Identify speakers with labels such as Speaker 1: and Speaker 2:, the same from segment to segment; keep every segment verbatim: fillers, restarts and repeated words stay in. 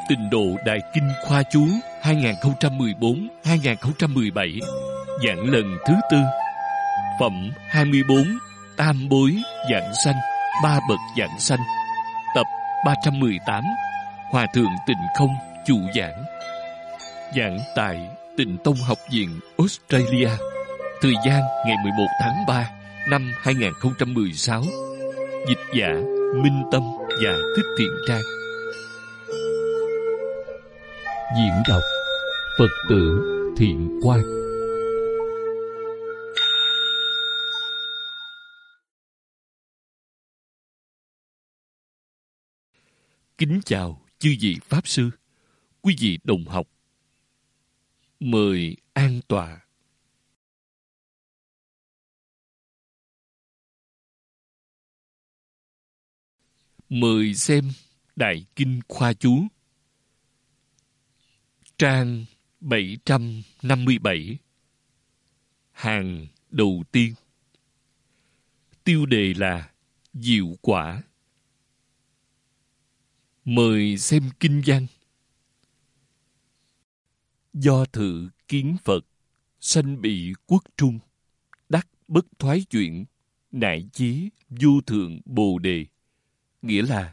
Speaker 1: Tịnh Độ Đại Kinh Khoa Chú hai không một bốn đến hai không một bảy, giảng lần thứ tư. Phẩm hai mươi bốn, Tam Bối Giảng Sanh, Ba Bậc Giảng Sanh. Tập ba trăm mười tám, Hòa Thượng Tịnh Không chủ giảng. Giảng tại Tịnh Tông Học viện Australia. Thời gian ngày mười một tháng ba năm hai không một sáu. Dịch giả Minh Tâm và Thích Thiện Trang. Diễn đọc Phật tử Thiện Quang. Kính chào chư vị Pháp Sư, quý vị đồng học. Mời an tọa. Mời xem Đại Kinh Khoa Chú, trang bảy trăm năm mươi bảy, hàng đầu tiên. Tiêu đề là Diệu Quả. Mời xem kinh văn. Do thử kiến Phật, sanh bị quốc trung, đắc bất thoái chuyển, nại chí vô thượng bồ đề. Nghĩa là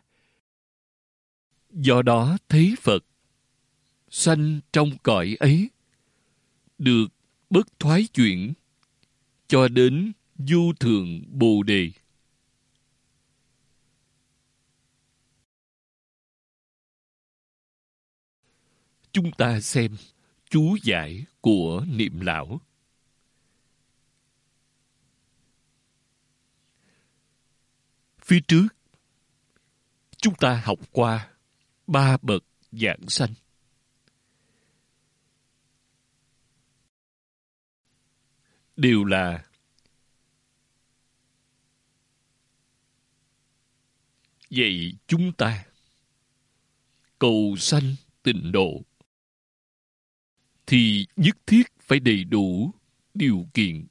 Speaker 1: do đó thấy Phật, sanh trong cõi ấy, được bất thoái chuyển, cho đến vô thượng bồ đề. Chúng ta xem chú giải của Niệm Lão. Phía trước, chúng ta học qua ba bậc giảng sanh. Đều là dạy chúng ta cầu sanh tịnh độ thì nhất thiết phải đầy đủ điều kiện.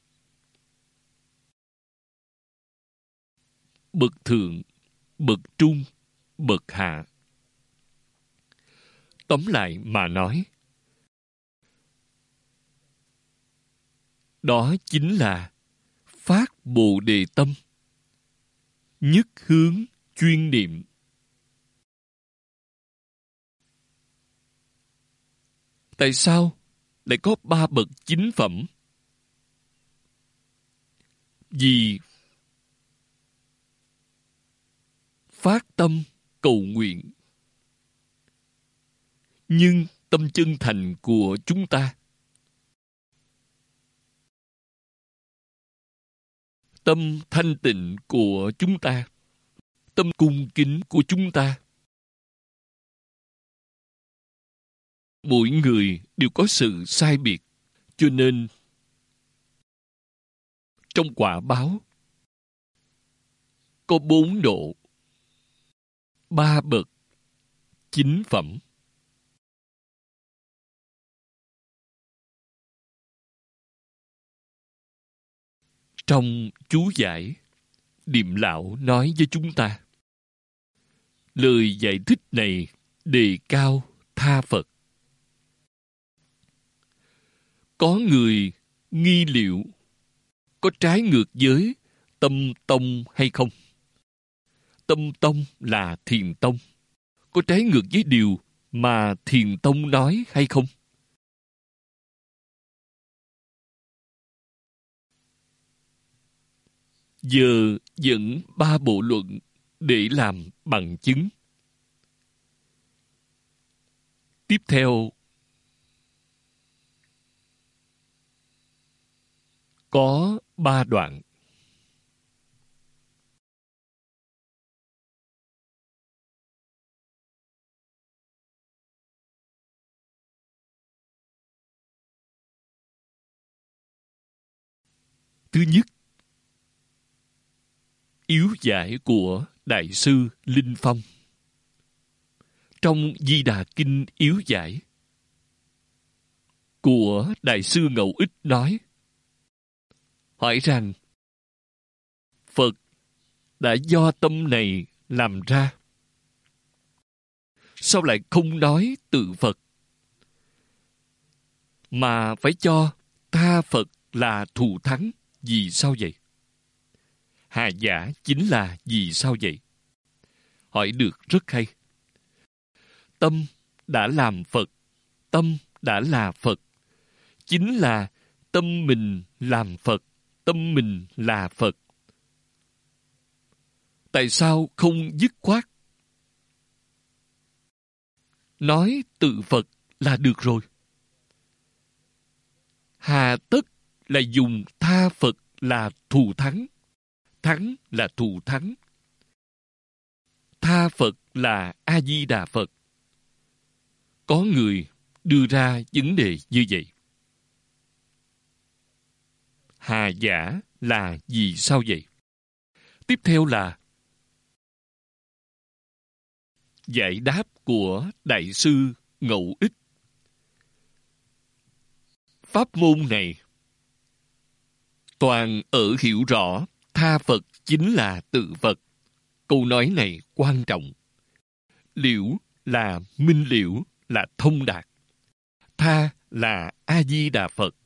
Speaker 1: Bậc thượng, bậc trung, bậc hạ. Tóm lại mà nói, đó chính là phát bồ đề tâm, nhất hướng chuyên niệm. Tại sao lại có ba bậc chính phẩm? Vì phát tâm cầu nguyện. Nhưng tâm chân thành của chúng ta, tâm thanh tịnh của chúng ta, tâm cung kính của chúng ta, mỗi người đều có sự sai biệt. Cho nên trong quả báo có bốn độ, ba bậc chính phẩm. Trong chú giải, Niệm Lão nói với chúng ta, lời giải thích này đề cao tha Phật. Có người nghi liệu có trái ngược với tâm tông hay không? Tâm tông là thiền tông, có trái ngược với điều mà thiền tông nói hay không? Giờ dẫn ba bộ luận để làm bằng chứng. Tiếp theo, có ba đoạn. Thứ nhất, yếu giải của Đại sư Linh Phong. Trong Di Đà Kinh yếu giải của Đại sư Ngẫu Ích nói, hỏi rằng Phật đã do tâm này làm ra. sao lại không nói tự Phật, mà phải cho tha Phật là thù thắng? Vì sao vậy? Hà giả chính là vì sao vậy? Hỏi được rất hay. Tâm đã làm Phật, tâm đã là Phật, chính là tâm mình làm Phật, tâm mình là Phật. Tại sao không dứt khoát nói tự Phật là được rồi? Hà tất là dùng tha Phật là thù thắng. Thắng là thù thắng. Tha Phật là A-di-đà Phật. Có người đưa ra vấn đề như vậy. Hà giả là vì sao vậy? Tiếp theo là giải đáp của Đại sư Ngẫu Ích. Pháp môn này toàn ở hiểu rõ tha Phật chính là tự Phật. Câu nói này quan trọng. Liễu là minh liễu, là thông đạt. Tha là A-di-đà Phật.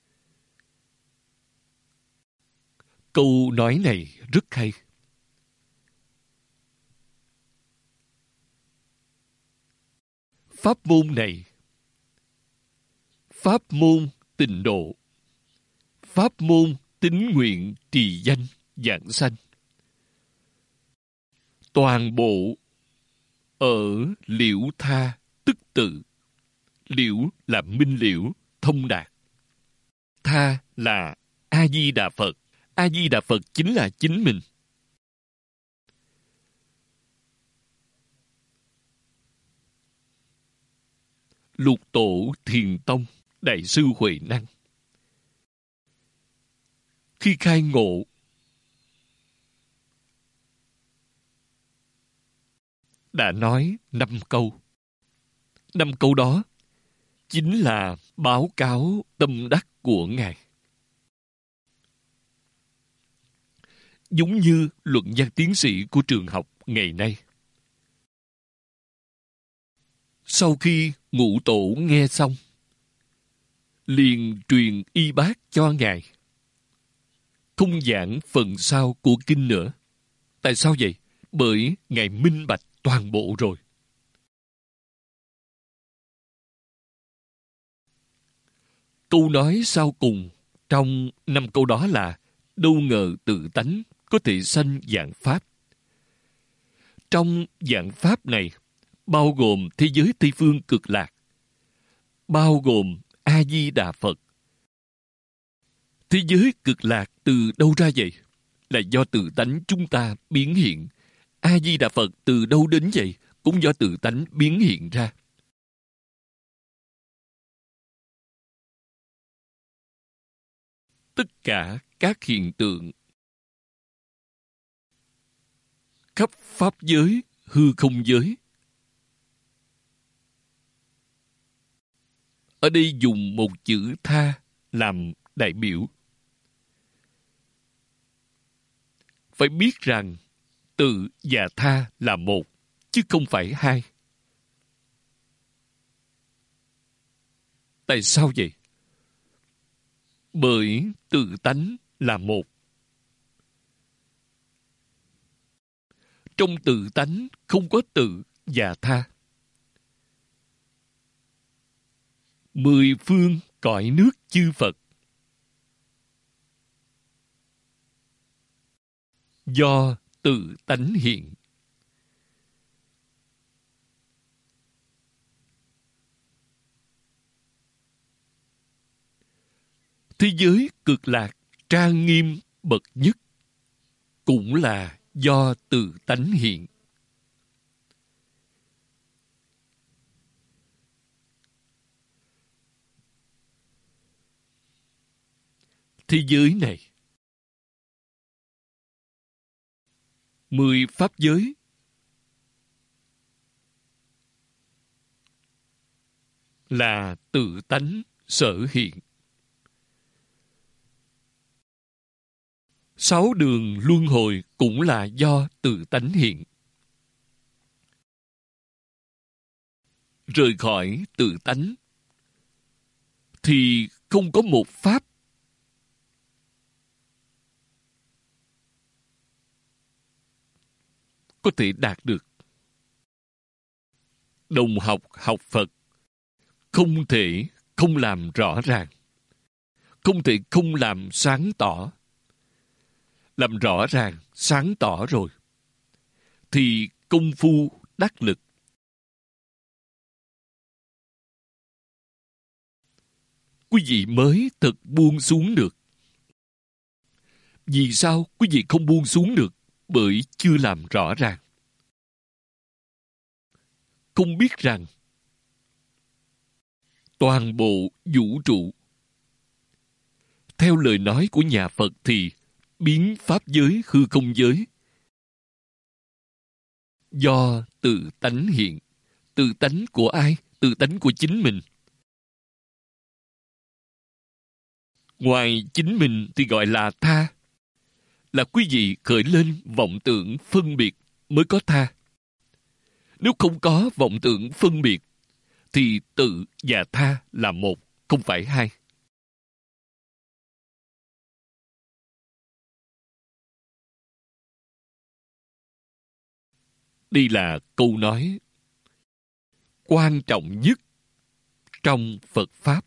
Speaker 1: Câu nói này rất hay. Pháp môn này, pháp môn tịnh độ, pháp môn tín nguyện trì danh giảng sanh, toàn bộ ở liễu tha tức tự. Liễu là minh liễu, thông đạt. Tha là A-di-đà Phật. A-di-đà Phật chính là chính mình. Lục tổ Thiền Tông Đại sư Huệ Năng khi khai ngộ đã nói năm câu. Năm câu đó chính là báo cáo tâm đắc của Ngài. Giống như luận văn tiến sĩ của trường học ngày nay. Sau khi ngũ tổ nghe xong, liền truyền y bác cho Ngài. Không giảng phần sau của kinh nữa. Tại sao vậy? Bởi Ngài minh bạch toàn bộ rồi. Câu nói sau cùng trong năm câu đó là đâu ngờ tự tánh có thể sanh vạn pháp. Trong vạn pháp này bao gồm thế giới Tây Phương Cực Lạc, bao gồm A-di-đà Phật. Thế giới Cực Lạc từ đâu ra vậy? Là do tự tánh chúng ta biến hiện. A-di-đà Phật từ đâu đến vậy? Cũng do tự tánh biến hiện ra. Tất cả các hiện tượng khắp pháp giới, hư không giới. Ở đây dùng một chữ tha làm đại biểu. Phải biết rằng tự và tha là một, chứ không phải hai. Tại sao vậy? Bởi tự tánh là một. Trong tự tánh không có tự và tha. Mười phương cõi nước chư Phật do tự tánh hiện. Thế giới Cực Lạc trang nghiêm bậc nhất cũng là do tự tánh hiện. Thế giới này, mười pháp giới là tự tánh sở hiện. Sáu đường luân hồi cũng là do tự tánh hiện. rời khỏi tự tánh, thì không có một pháp có thể đạt được. Đồng học học Phật không thể không làm rõ ràng, không thể không làm sáng tỏ. Làm rõ ràng, sáng tỏ rồi, thì công phu đắc lực. Quý vị mới thật buông xuống được. Vì sao quý vị không buông xuống được? Bởi chưa làm rõ ràng. Không biết rằng toàn bộ vũ trụ, theo lời nói của nhà Phật thì biến pháp giới hư không giới do tự tánh hiện. Tự tánh của ai? Tự tánh của chính mình. Ngoài chính mình thì gọi là tha. Là quý vị khởi lên vọng tưởng phân biệt mới có tha. Nếu không có vọng tưởng phân biệt thì tự và tha là một, không phải hai. Đây là câu nói quan trọng nhất trong Phật Pháp.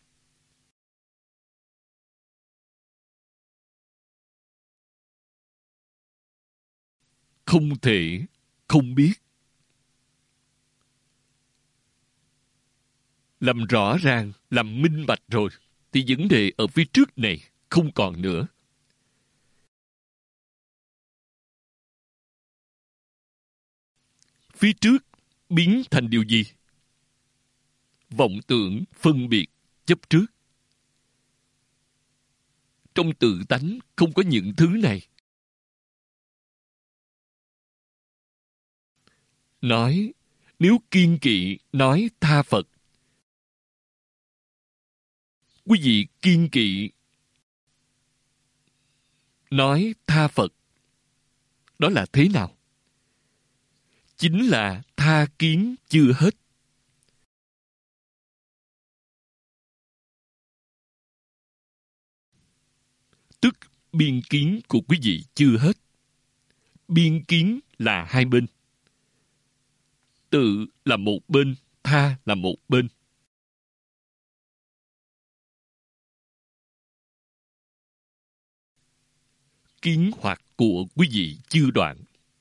Speaker 1: Không thể không biết. Làm rõ ràng, làm minh bạch rồi, thì vấn đề ở phía trước này không còn nữa. Phía trước biến thành điều gì? Vọng tưởng, phân biệt, chấp trước. Trong tự tánh không có những thứ này. Nói, nếu kiên kỵ nói tha Phật, quý vị kiên kỵ nói tha Phật, đó là thế nào? Chính là tha kiến chưa hết. Tức biên kiến của quý vị chưa hết. Biên kiến là hai bên. Tự là một bên, tha là một bên. Kiến hoặc của quý vị chưa đoạn.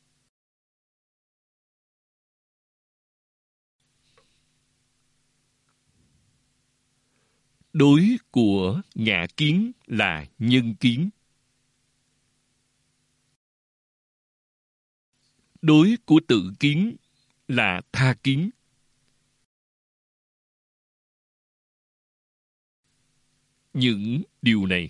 Speaker 1: Đối của ngã kiến là nhân kiến. Đối của tự kiến là tha kiến. Những điều này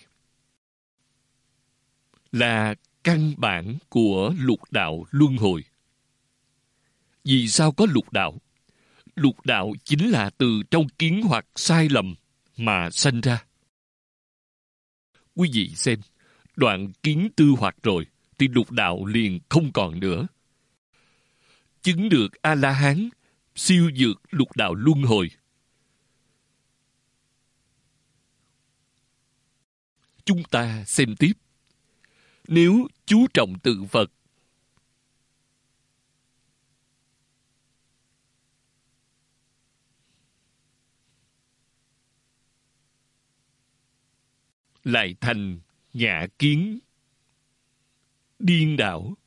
Speaker 1: là căn bản của lục đạo luân hồi. Vì sao có lục đạo? Lục đạo chính là từ trong kiến hoặc sai lầm mà sanh ra. Quý vị xem, đoạn kiến tư hoặc rồi, thì lục đạo liền không còn nữa. Chứng được A-la-hán, siêu vượt lục đạo luân hồi. Chúng ta xem tiếp. Nếu chú trọng tự Phật, lại thành ngã kiến điên đảo.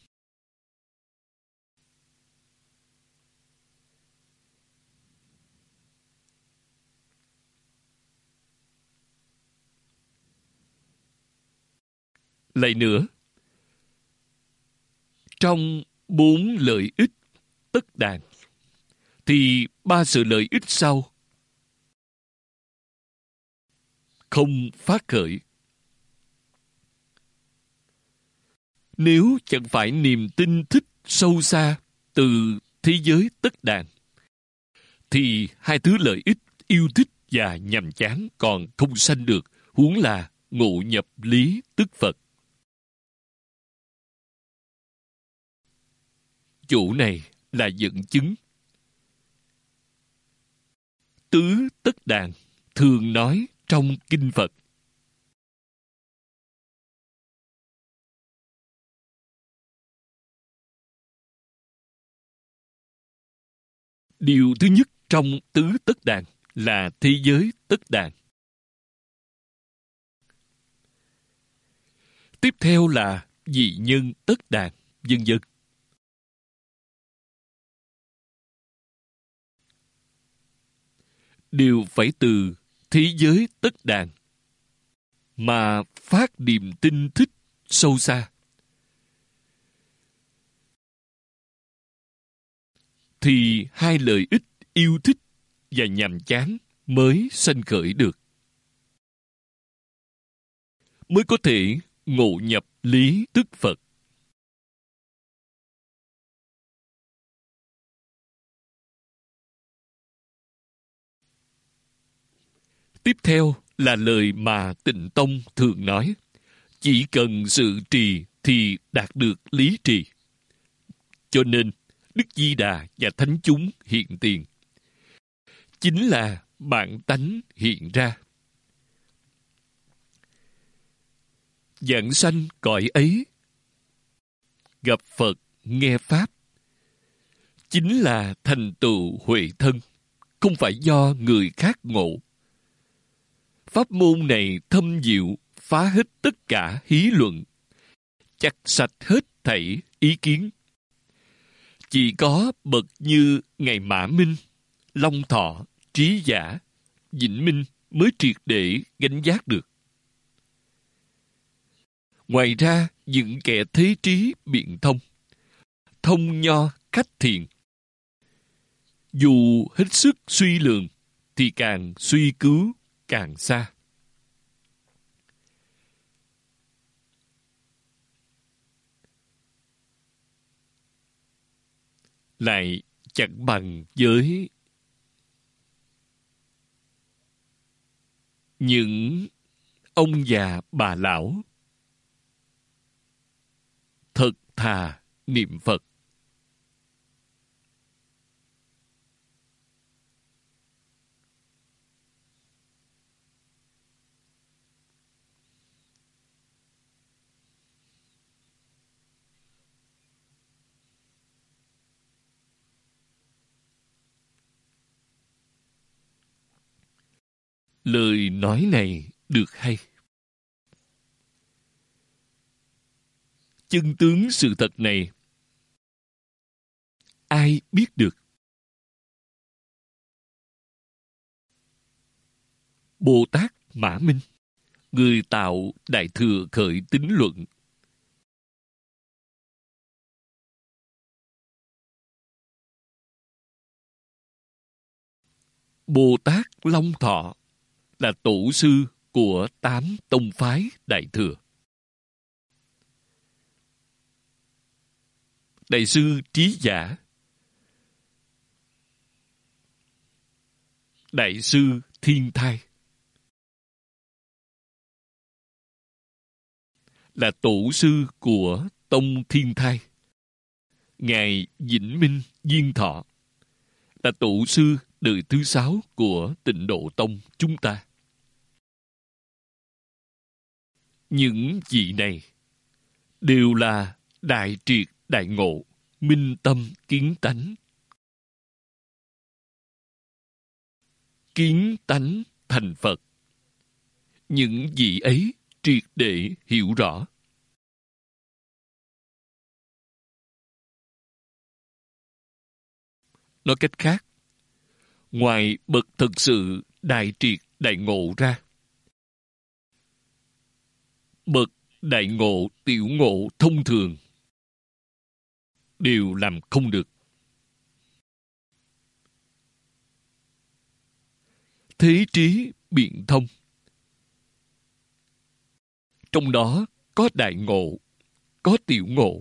Speaker 1: Lại nữa, trong bốn lợi ích tất đàn, thì ba sự lợi ích sau không phát khởi. Nếu chẳng phải niềm tin thích sâu xa từ thế giới tất đàn, thì hai thứ lợi ích yêu thích và nhàm chán còn không sanh được, huống là ngộ nhập lý tức Phật. Chỗ này là dẫn chứng. tứ tất đàn thường nói trong kinh Phật. Điều thứ nhất trong tứ tất đàn là thế giới tất đàn. Tiếp theo là dị nhân tất đàn, vân vân. Đều phải từ thế giới tất đàn mà phát niềm tin thích sâu xa, thì hai lợi ích yêu thích và nhàm chán mới sanh khởi được, mới có thể ngộ nhập lý tức Phật. Tiếp theo là lời mà Tịnh Tông thường nói: chỉ cần sự trì thì đạt được lý trì. Cho nên Đức Di Đà và thánh chúng hiện tiền chính là bản tánh hiện ra. Vãng sanh cõi ấy, gặp Phật nghe Pháp, chính là thành tựu huệ thân, không phải do người khác ngộ. Pháp môn này thâm diệu, phá hết tất cả hí luận, chặt sạch hết thảy ý kiến. Chỉ có bậc như Ngài Mã Minh, Long Thọ, Trí Giả, Vĩnh Minh mới triệt để gánh giác được. Ngoài ra, những kẻ thế trí biện thông, thông nho khách thiện, dù hết sức suy lường thì càng suy cứu càng xa. Lại chẳng bằng với những ông già bà lão thật thà niệm Phật. Lời nói này được hay. Chân tướng sự thật này ai biết được? Bồ Tát Mã Minh, người tạo Đại Thừa Khởi Tín Luận, Bồ Tát Long Thọ là tổ sư của tám tông phái Đại Thừa. Đại sư Trí Giả, Đại sư Thiên Thai là tổ sư của tông Thiên Thai. Ngài Vĩnh Minh Diên Thọ là tổ sư đời thứ sáu của Tịnh Độ Tông chúng ta. Những vị này đều là đại triệt đại ngộ, minh tâm kiến tánh. Kiến tánh thành Phật. Những vị ấy triệt để hiểu rõ. Nói cách khác, ngoài bậc thực sự đại triệt đại ngộ ra, bậc đại ngộ tiểu ngộ thông thường đều làm không được. Thế trí biện thông, trong đó có đại ngộ, có tiểu ngộ.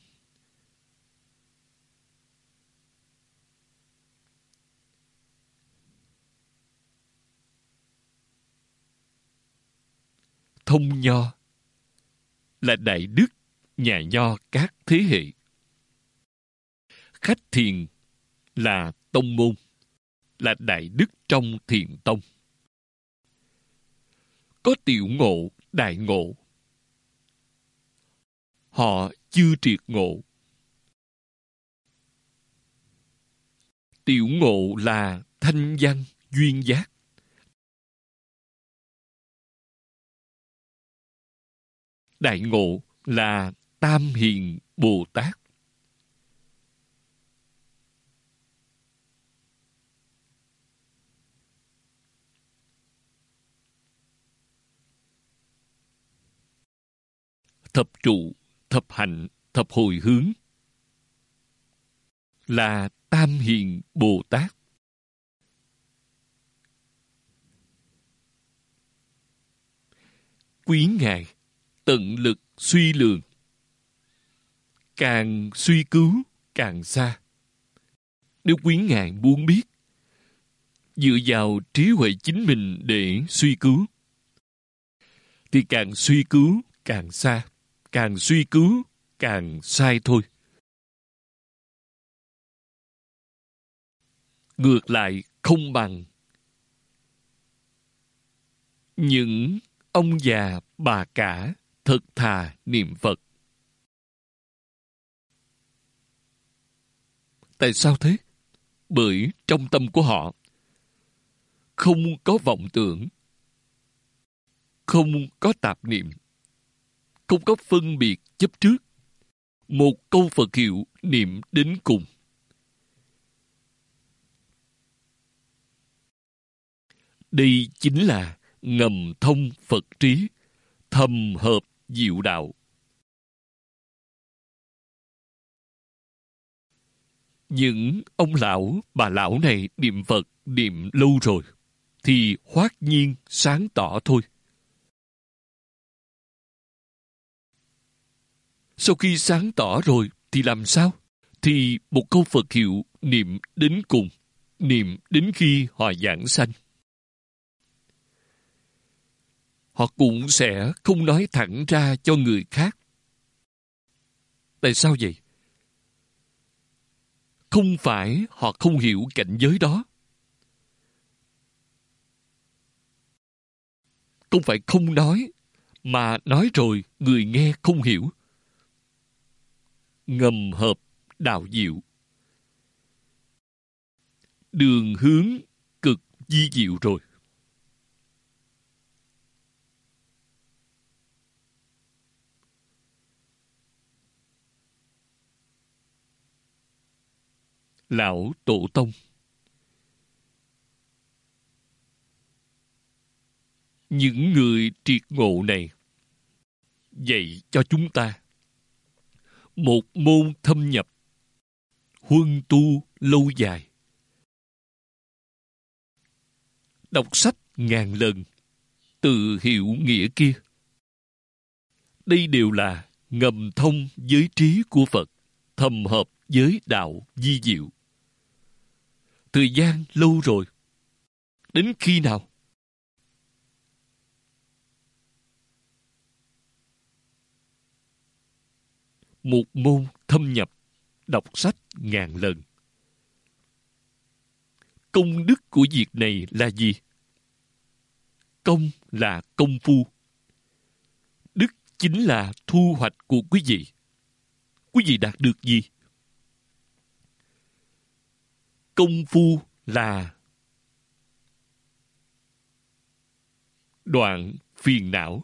Speaker 1: Thông nho là đại đức nhà nho các thế hệ. Khách thiền là tông môn, là đại đức trong Thiền tông. Có tiểu ngộ, đại ngộ. Họ chưa triệt ngộ. Tiểu ngộ là thanh văn, duyên giác. Đại ngộ là tam hiền Bồ Tát. Thập trụ, thập hạnh, thập hồi hướng là tam hiền Bồ Tát. Quý Ngài tận lực suy lường, càng suy cứu càng xa. Nếu quý Ngài muốn biết, dựa vào trí huệ chính mình để suy cứu, thì càng suy cứu càng xa, càng suy cứu càng sai thôi. Ngược lại không bằng những ông già bà cả thật thà niệm Phật. Tại sao thế? Bởi trong tâm của họ không có vọng tưởng, không có tạp niệm, không có phân biệt chấp trước. Một câu Phật hiệu niệm đến cùng. Đây chính là ngầm thông Phật trí, thầm hợp diệu đạo. Những ông lão, bà lão này niệm Phật niệm lâu rồi, thì hoát nhiên sáng tỏ thôi. Sau khi sáng tỏ rồi thì làm sao? Thì một câu Phật hiệu niệm đến cùng, niệm đến khi họ giảng sanh. Họ cũng sẽ không nói thẳng ra cho người khác. Tại sao vậy? Không phải họ không hiểu cảnh giới đó. Không phải không nói, mà nói rồi người nghe không hiểu. Ngầm hợp đạo diệu. Đường hướng cực vi diệu rồi. Lão Tổ Tông những người triệt ngộ này dạy cho chúng ta một môn thâm nhập, huân tu lâu dài. Đọc sách ngàn lần, tự hiểu nghĩa kia. Đây đều là ngầm thông giới trí của Phật, thầm hợp với đạo vi diệu. Thời gian lâu rồi. Đến khi nào? Một môn thâm nhập, đọc sách ngàn lần. Công đức của việc này là gì? Công là công phu. Đức chính là thu hoạch của quý vị. Quý vị đạt được gì? Công phu là đoạn phiền não.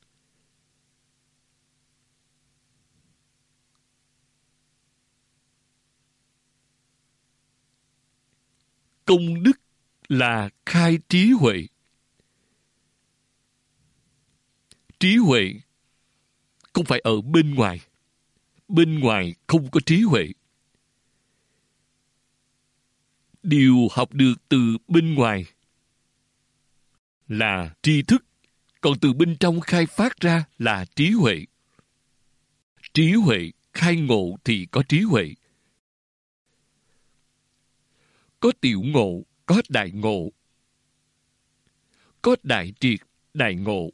Speaker 1: Công đức là khai trí huệ. Trí huệ không phải ở bên ngoài. Bên ngoài không có trí huệ. Điều học được từ bên ngoài là tri thức, còn từ bên trong khai phát ra là trí huệ. Trí huệ khai ngộ thì có trí huệ. Có tiểu ngộ, có đại ngộ. Có đại triệt, đại ngộ.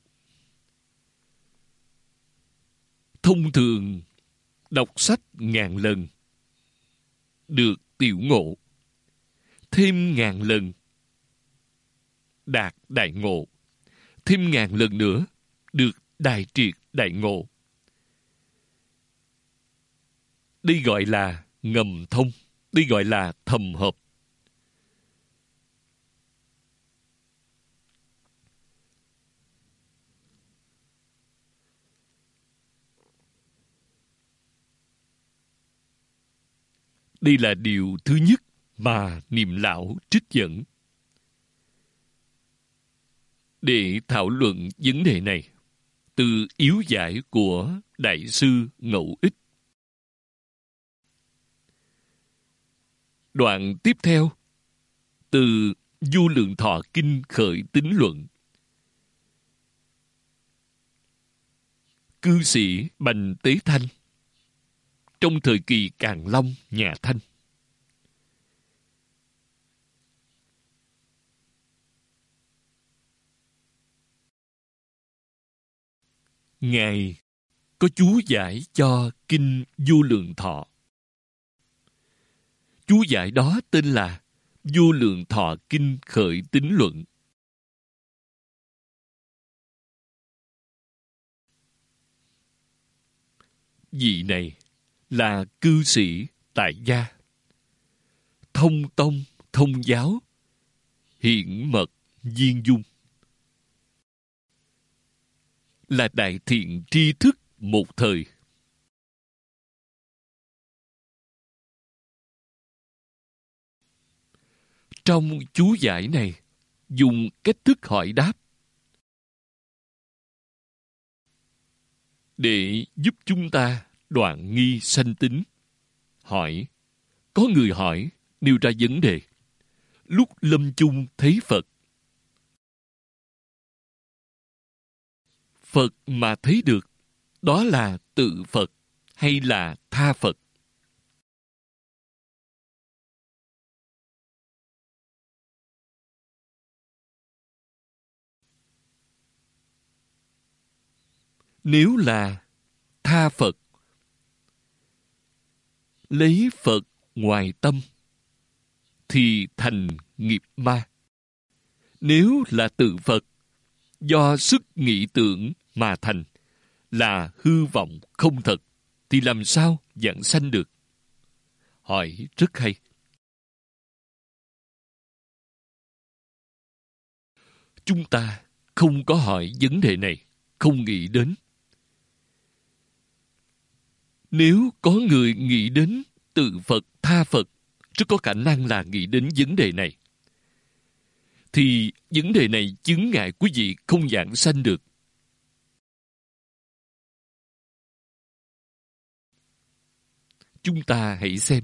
Speaker 1: Thông thường, đọc sách ngàn lần, được tiểu ngộ. thêm ngàn lần đạt đại ngộ, thêm ngàn lần nữa được đại triệt đại ngộ. Đây gọi là ngầm thông, đây gọi là thầm hợp. Đây là điều thứ nhất mà Niệm Lão trích dẫn để thảo luận vấn đề này từ yếu giải của Đại sư Ngẫu Ích. Đoạn tiếp theo, từ Vô Lượng Thọ Kinh khởi tín luận. Cư sĩ Bành Tế Thanh trong thời kỳ Càn Long nhà Thanh, Ngài có chú giải cho Kinh Vô Lượng Thọ. Chú giải đó tên là Vô Lượng Thọ Kinh khởi tín luận. Vị này là cư sĩ tại gia, thông tông thông giáo, hiển mật viên dung, là đại thiện tri thức một thời. Trong chú giải này, dùng cách thức hỏi đáp để giúp chúng ta đoạn nghi sanh tính. Hỏi, có người hỏi, nêu ra vấn đề. Lúc lâm chung thấy Phật, Phật mà thấy được, đó là tự Phật hay là tha Phật? Nếu là tha Phật, lấy Phật ngoài tâm, thì thành nghiệp ma. Nếu là tự Phật, do sức nghĩ tưởng mà thành, là hư vọng không thật, thì làm sao vãng sanh được? Hỏi rất hay. Chúng ta không có hỏi vấn đề này, không nghĩ đến. Nếu có người nghĩ đến tự Phật, tha Phật, rất có khả năng là nghĩ đến vấn đề này, thì vấn đề này chướng ngại quý vị không vãng sanh được. Chúng ta hãy xem.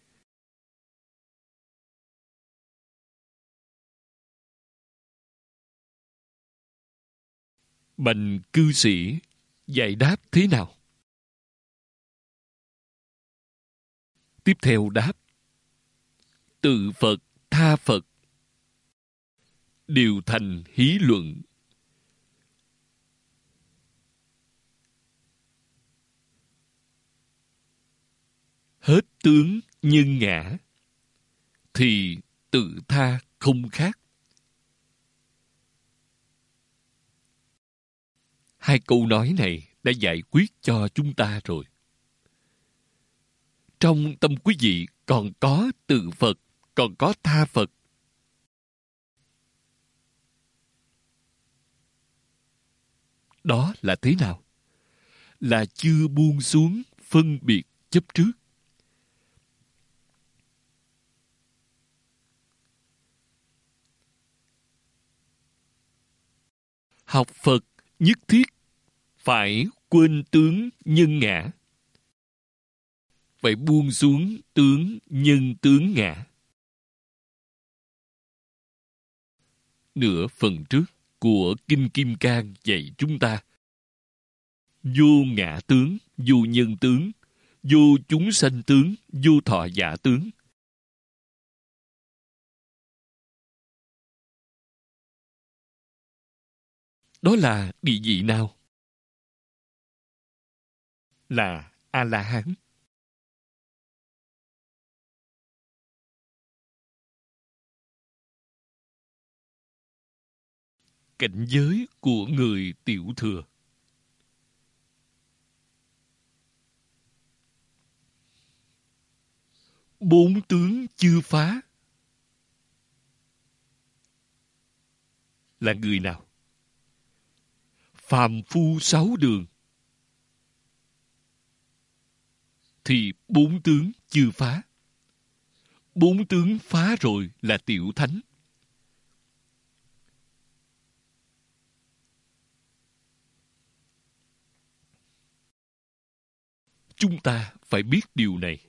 Speaker 1: Bành cư sĩ giải đáp thế nào? Tiếp theo đáp, tự Phật, tha Phật đều thành hí luận. Hết tướng nhân ngã, thì tự tha không khác. Hai câu nói này đã giải quyết cho chúng ta rồi. Trong tâm quý vị còn có tự Phật, còn có tha Phật. Đó là thế nào? Là chưa buông xuống phân biệt chấp trước. Học Phật nhất thiết phải quên tướng nhân ngã, phải buông xuống tướng nhân tướng ngã. Nửa phần trước của Kinh Kim Cang dạy chúng ta, vô ngã tướng, vô nhân tướng, vô chúng sanh tướng, vô thọ giả tướng. Đó là địa vị nào? Là A-la-hán. cảnh giới của người tiểu thừa. Bốn tướng chưa phá là người nào? Phàm phu sáu đường thì bốn tướng chưa phá. Bốn tướng phá rồi là tiểu thánh. Chúng ta phải biết điều này.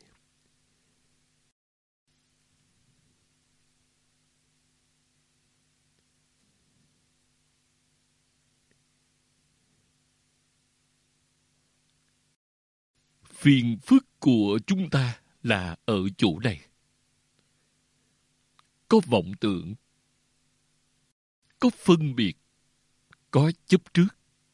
Speaker 1: Phiền phức của chúng ta là ở chỗ này. Có vọng tưởng, có phân biệt, có chấp trước.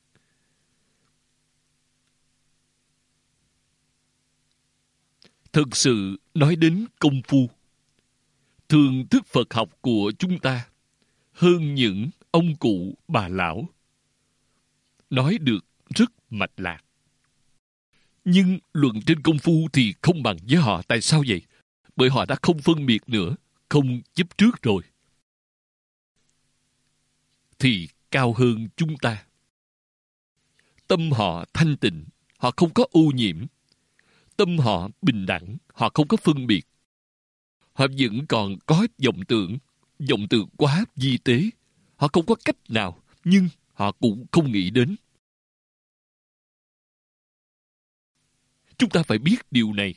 Speaker 1: Thực sự nói đến công phu, thường thức Phật học của chúng ta hơn những ông cụ bà lão. Nói được rất mạch lạc. Nhưng luận trên công phu thì không bằng với họ. Tại sao vậy? Bởi họ đã không phân biệt nữa, không chấp trước rồi. Thì cao hơn chúng ta. Tâm họ thanh tịnh, họ không có ô nhiễm. Tâm họ bình đẳng, họ không có phân biệt. Họ vẫn còn có vọng tưởng, vọng tưởng quá vi tế. Họ không có cách nào, nhưng họ cũng không nghĩ đến. Chúng ta phải biết điều này.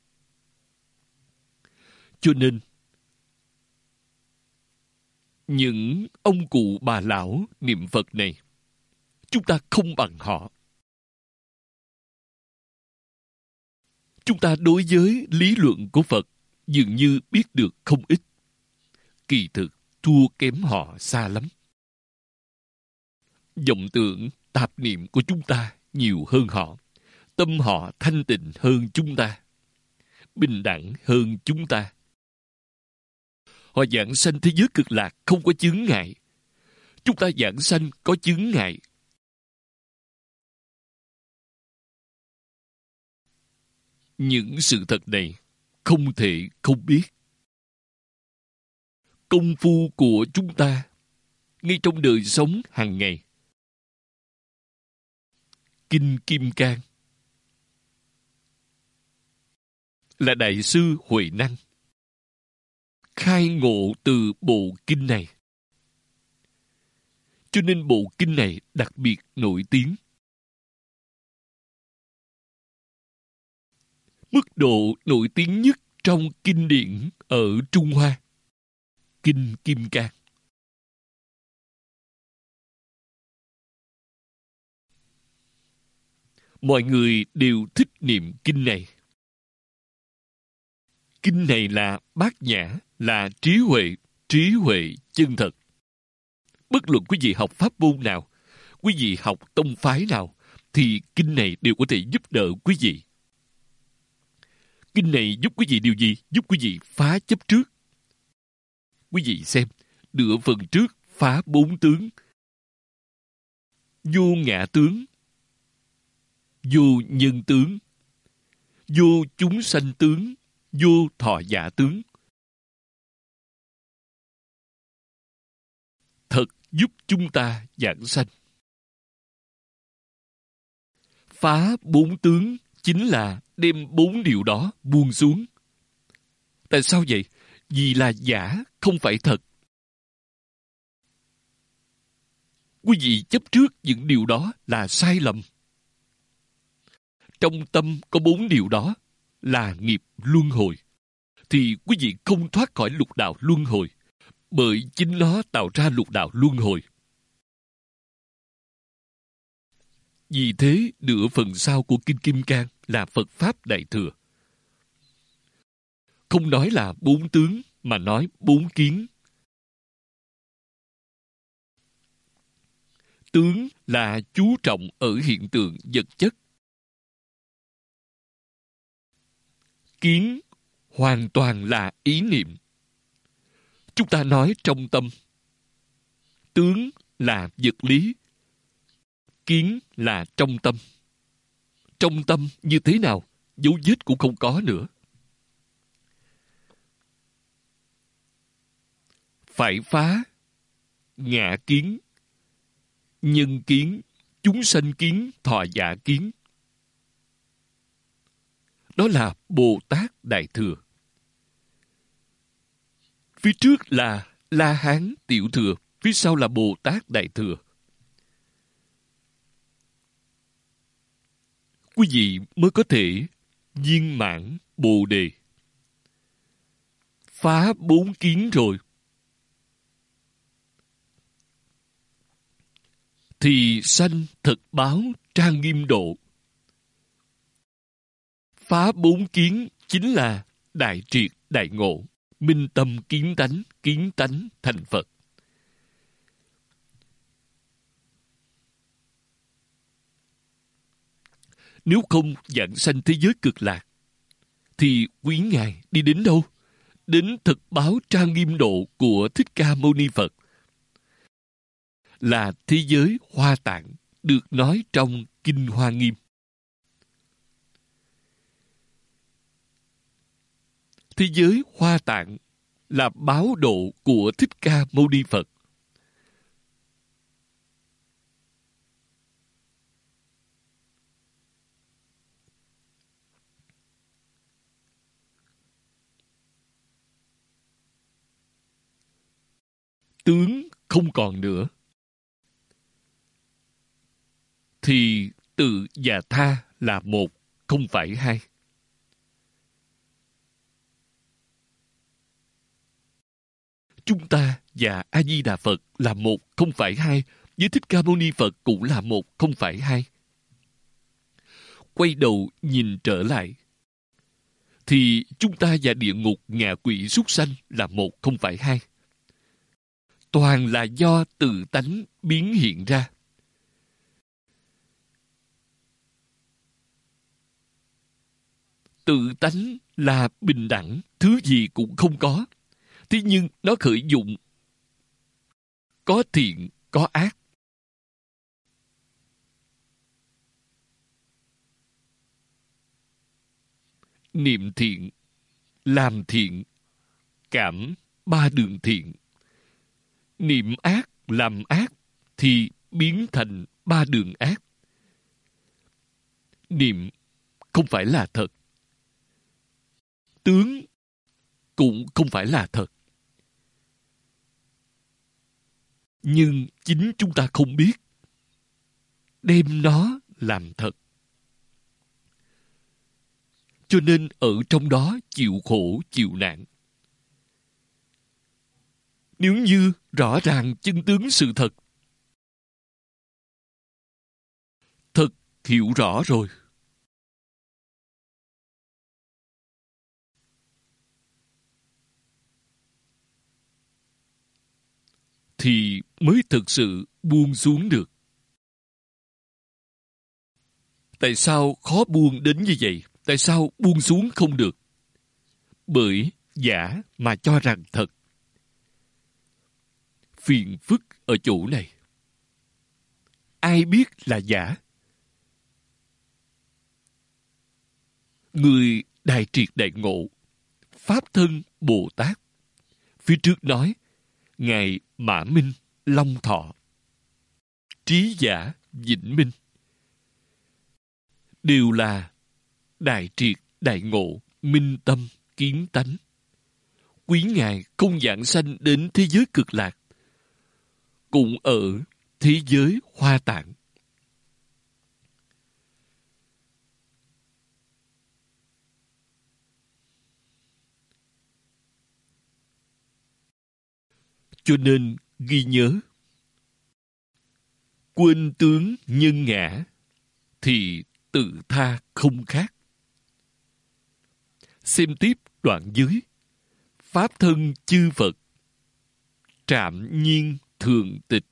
Speaker 1: Cho nên, những ông cụ bà lão niệm Phật này, chúng ta không bằng họ. Chúng ta đối với lý luận của Phật dường như biết được không ít. Kỳ thực, thua kém họ xa lắm. Vọng tưởng, tạp niệm của chúng ta nhiều hơn họ. Tâm họ thanh tịnh hơn chúng ta. Bình đẳng hơn chúng ta. Họ giảng sanh thế giới cực lạc không có chướng ngại. Chúng ta giảng sanh có chướng ngại. Những sự thật này không thể không biết. Công phu của chúng ta ngay trong đời sống hàng ngày. Kinh Kim Cang là Đại sư Huệ Năng khai ngộ từ bộ kinh này. Cho nên bộ kinh này đặc biệt nổi tiếng. Mức độ nổi tiếng nhất trong kinh điển ở Trung Hoa, Kinh Kim Cang. Mọi người đều thích niệm kinh này. Kinh này là bát nhã, là trí huệ, trí huệ chân thật. Bất luận quý vị học pháp môn nào, quý vị học tông phái nào, thì kinh này đều có thể giúp đỡ quý vị. Kinh này giúp quý vị điều gì? Giúp quý vị phá chấp trước. Quý vị xem, nửa phần trước phá bốn tướng. Vô ngã tướng, vô nhân tướng, vô chúng sanh tướng, vô thọ giả tướng. Thật giúp chúng ta giảng sanh. Phá bốn tướng chính là đem bốn điều đó buông xuống. Tại sao vậy? Vì là giả, không phải thật. Quý vị chấp trước những điều đó là sai lầm. Trong tâm có bốn điều đó là nghiệp luân hồi. Thì quý vị không thoát khỏi lục đạo luân hồi. Bởi chính nó tạo ra lục đạo luân hồi. Vì thế, nửa phần sau của Kinh Kim Cang là Phật Pháp Đại Thừa. Không nói là bốn tướng, mà nói bốn kiến. Tướng là chú trọng ở hiện tượng vật chất. Kiến hoàn toàn là ý niệm. Chúng ta nói trong tâm. Tướng là vật lý, kiến là trong tâm. Trong tâm như thế nào? Dấu vết cũng không có nữa. Phải phá ngã kiến, nhân kiến, chúng sanh kiến, thọ giả kiến. Đó là Bồ Tát Đại Thừa. Phía trước là La Hán Tiểu Thừa, phía sau là Bồ Tát Đại Thừa. Quý vị mới có thể viên mãn Bồ Đề. Phá bốn kiến rồi, thì sanh thật báo trang nghiêm độ. Phá bốn kiến chính là đại triệt đại ngộ, minh tâm kiến tánh, kiến tánh thành Phật. Nếu không vãng sanh thế giới cực lạc, thì quý ngài đi đến đâu? Đến thực báo trang nghiêm độ của Thích Ca Mâu Ni Phật, là thế giới Hoa Tạng được nói trong Kinh Hoa Nghiêm. Thế giới Hoa Tạng là báo độ của Thích Ca Mâu Ni Phật. Tướng không còn nữa, thì tự và tha là một, không phải hai. Chúng ta và A-di-đà Phật là một, không phải hai. Với Thích Ca Mâu Ni Phật cũng là một, không phải hai. Quay đầu nhìn trở lại, thì chúng ta và địa ngục, ngạ quỷ, súc sanh là một, không phải hai. Toàn là do tự tánh biến hiện ra. Tự tánh là bình đẳng, thứ gì cũng không có. Thế nhưng nó khởi dụng có thiện, có ác. Niệm thiện, làm thiện, cảm ba đường thiện. Niệm ác, làm ác thì biến thành ba đường ác. Niệm không phải là thật, tướng cũng không phải là thật. Nhưng chính chúng ta không biết, đem nó làm thật. Cho nên ở trong đó chịu khổ, chịu nạn. Nếu như rõ ràng chân tướng sự thật, thật hiểu rõ rồi, thì mới thực sự buông xuống được. Tại sao khó buông đến như vậy? Tại sao buông xuống không được? Bởi giả mà cho rằng thật. Phiền phức ở chỗ này. Ai biết là giả? Người đại triệt đại ngộ, Pháp thân Bồ Tát. Phía trước nói, Ngài Mã Minh, Long Thọ, Trí Giả, Vĩnh Minh, đều là đại triệt đại ngộ, minh tâm, kiến tánh. Quý ngài không vãng sanh đến thế giới cực lạc, cũng ở thế giới Hoa Tạng. Cho nên ghi nhớ, quên tướng nhân ngã thì tự tha không khác. Xem tiếp đoạn dưới. Pháp thân chư Phật, trạm nhiên thường tịch.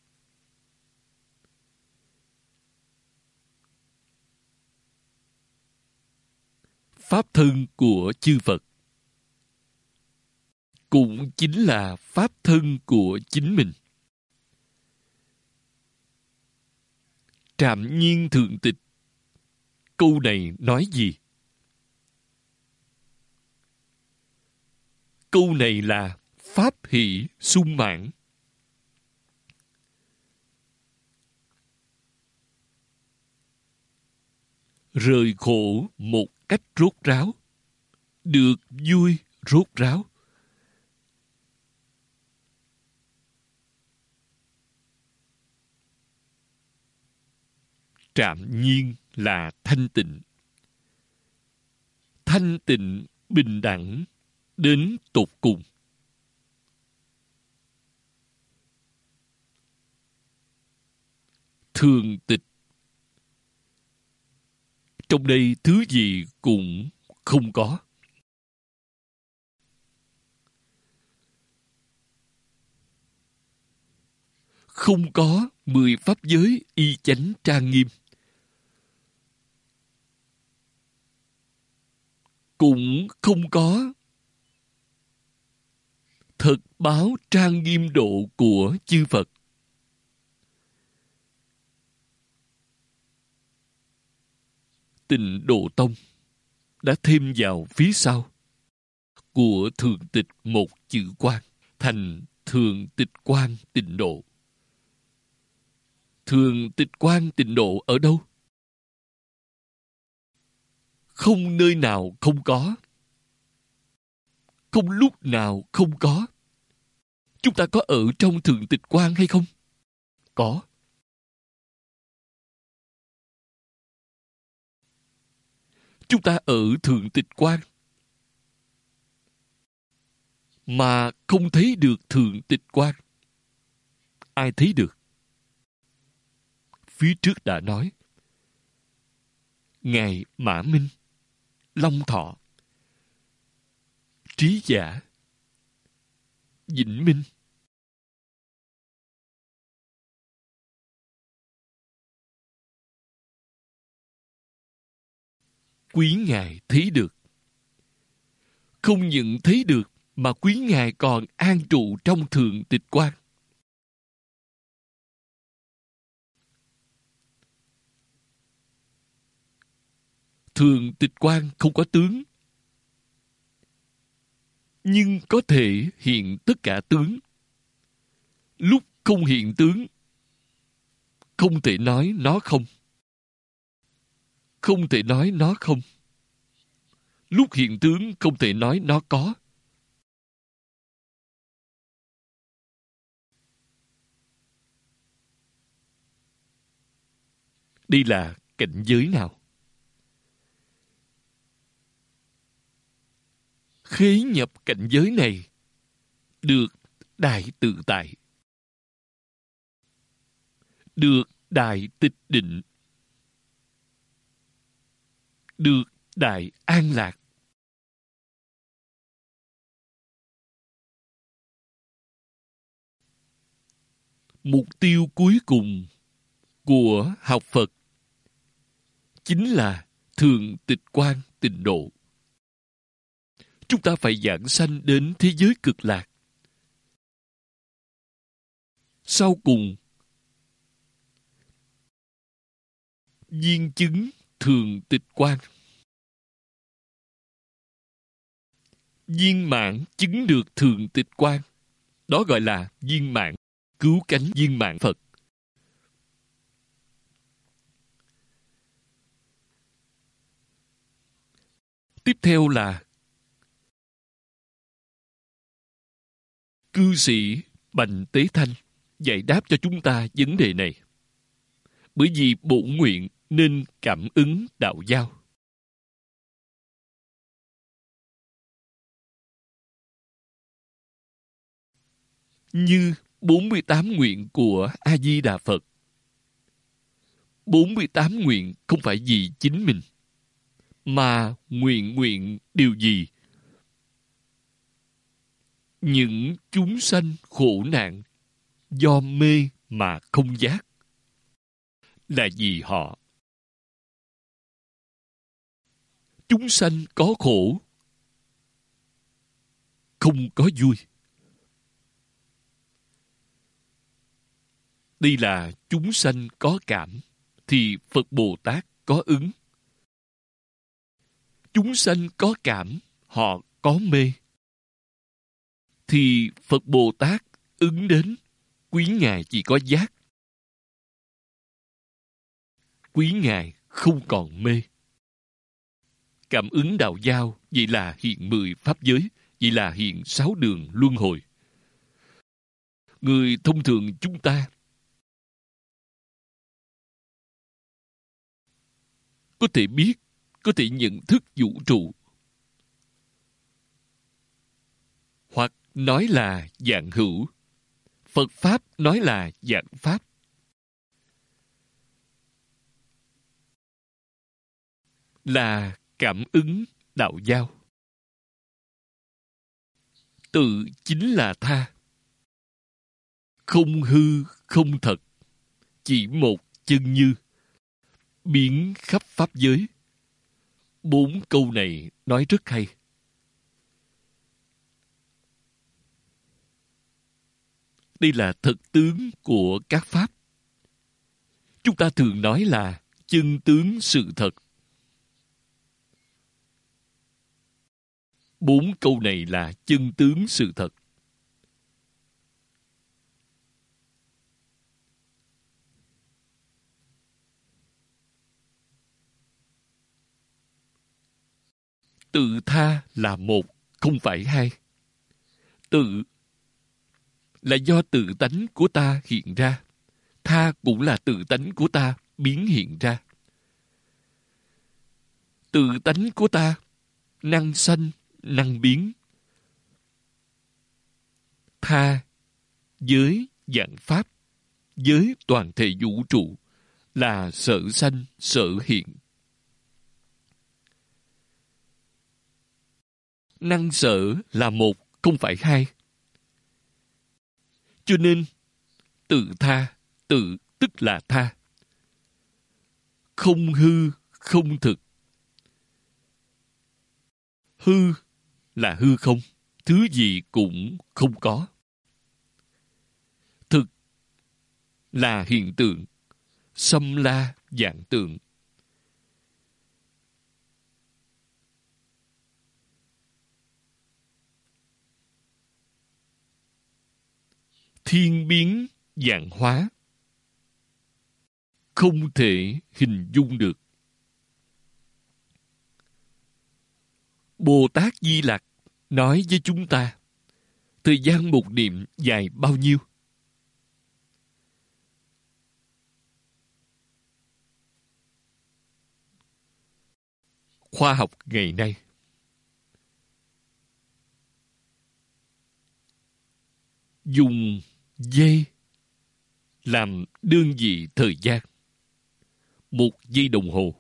Speaker 1: Pháp thân của chư Phật cũng chính là pháp thân của chính mình. Trạm Nhiên Thượng Tịch. Câu này nói gì? Câu này là pháp hỷ sung mãn. Rời khổ một cách rốt ráo, được vui rốt ráo. Trạm nhiên là thanh tịnh. Thanh tịnh bình đẳng đến tột cùng. Thường tịch. Trong đây thứ gì cũng không có. Không có mười pháp giới y chánh trang nghiêm. Cũng không có thật báo trang nghiêm độ của chư Phật. Tịnh Độ Tông đã thêm vào phía sau của Thường Tịch một chữ quan, thành Thường Tịch Quan Tịnh Độ. Thường Tịch Quan Tịnh Độ ở đâu? Không nơi nào không có. Không lúc nào không có. Chúng ta có ở trong Thường Tịch Quan hay không? Có. Chúng ta ở Thường Tịch Quan mà không thấy được Thường Tịch Quan. Ai thấy được? Phía trước đã nói. Ngài Mã Minh, Long Thọ, Trí Giả, Vĩnh Minh. Quý Ngài thấy được. Không những thấy được mà quý Ngài còn an trụ trong Thường Tịch Quan. Thường Tịch Quan không có tướng, nhưng có thể hiện tất cả tướng. Lúc không hiện tướng, không thể nói nó không. Không thể nói nó không. Lúc hiện tướng, không thể nói nó có. Đây là cảnh giới nào? Khế nhập cảnh giới này, được đại tự tại, được đại tịch định, được đại an lạc. Mục tiêu cuối cùng của học Phật chính là Thường Tịch Quan Tịnh Độ. Chúng ta phải giảng sanh đến thế giới cực lạc. Sau cùng, viên chứng Thường Tịch Quan. Viên mãn chứng được Thường Tịch Quan. Đó gọi là viên mãn, cứu cánh viên mãn Phật. Tiếp theo là cư sĩ Bành Tế Thanh giải đáp cho chúng ta vấn đề này. Bởi vì bổn nguyện nên cảm ứng đạo giao. Như bốn mươi tám nguyện của A-di-đà Phật. bốn mươi tám nguyện không phải vì chính mình, mà nguyện nguyện điều gì? Những chúng sanh khổ nạn do mê mà không giác là vì họ. Chúng sanh có khổ, không có vui. Đây là chúng sanh có cảm, thì Phật Bồ Tát có ứng. Chúng sanh có cảm, họ có mê, thì Phật Bồ Tát ứng đến. Quý Ngài chỉ có giác. Quý Ngài không còn mê. Cảm ứng đạo giao, vậy là hiện mười pháp giới, vậy là hiện sáu đường luân hồi. Người thông thường chúng ta có thể biết, có thể nhận thức vũ trụ, hoặc nói là dạng hữu. Phật Pháp nói là dạng Pháp. Là cảm ứng đạo giao. Tự chính là tha. Không hư, không thật. Chỉ một chân như. Biến khắp pháp giới. Bốn câu này nói rất hay. Đây là thực tướng của các pháp. Chúng ta thường nói là chân tướng sự thật. Bốn câu này là chân tướng sự thật. Tự tha là một, không phải hai. Tự là do tự tánh của ta hiện ra. Tha cũng là tự tánh của ta biến hiện ra. Tự tánh của ta năng sanh, năng biến. Tha giới dạng pháp, giới toàn thể vũ trụ là sở sanh, sở hiện. Năng sở là một, không phải hai. Cho nên, tự tha, tự tức là tha. Không hư, không thực. Hư là hư không, thứ gì cũng không có. Thực là hiện tượng, xâm la dạng tượng. Thiên biến dạng hóa, không thể hình dung được. Bồ Tát Di Lặc nói với chúng ta, thời gian một niệm dài bao nhiêu? Khoa học ngày nay dùng giây làm đơn vị thời gian. Một giây đồng hồ.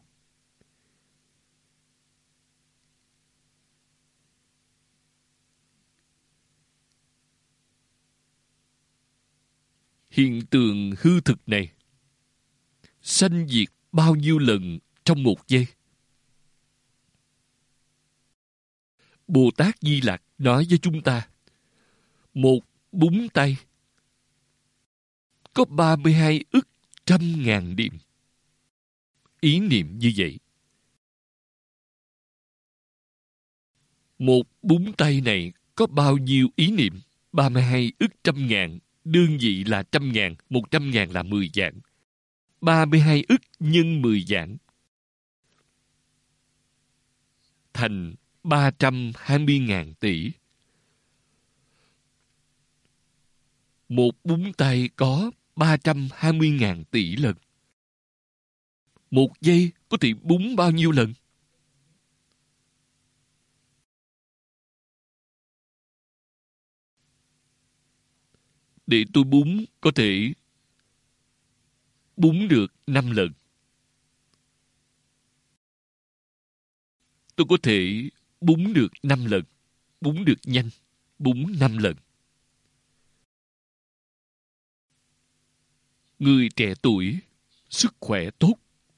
Speaker 1: Hiện tượng hư thực này sanh diệt bao nhiêu lần trong một giây? Bồ Tát Di Lặc nói với chúng ta, một búng tay có ba mươi hai ức trăm ngàn niệm. Ý niệm như vậy. Một búng tay này có bao nhiêu ý niệm? ba mươi hai ức trăm ngàn. Đơn vị là trăm ngàn, một trăm ngàn là mười vạn. ba mươi hai ức nhân mười vạn. Thành ba trăm hai mươi ngàn tỷ. Một búng tay có ba trăm hai mươi ngàn tỷ lần. Một giây có thể búng bao nhiêu lần? Để tôi búng có thể búng được năm lần. Tôi có thể búng được năm lần. Búng được nhanh. Búng năm lần. Người trẻ tuổi, sức khỏe tốt,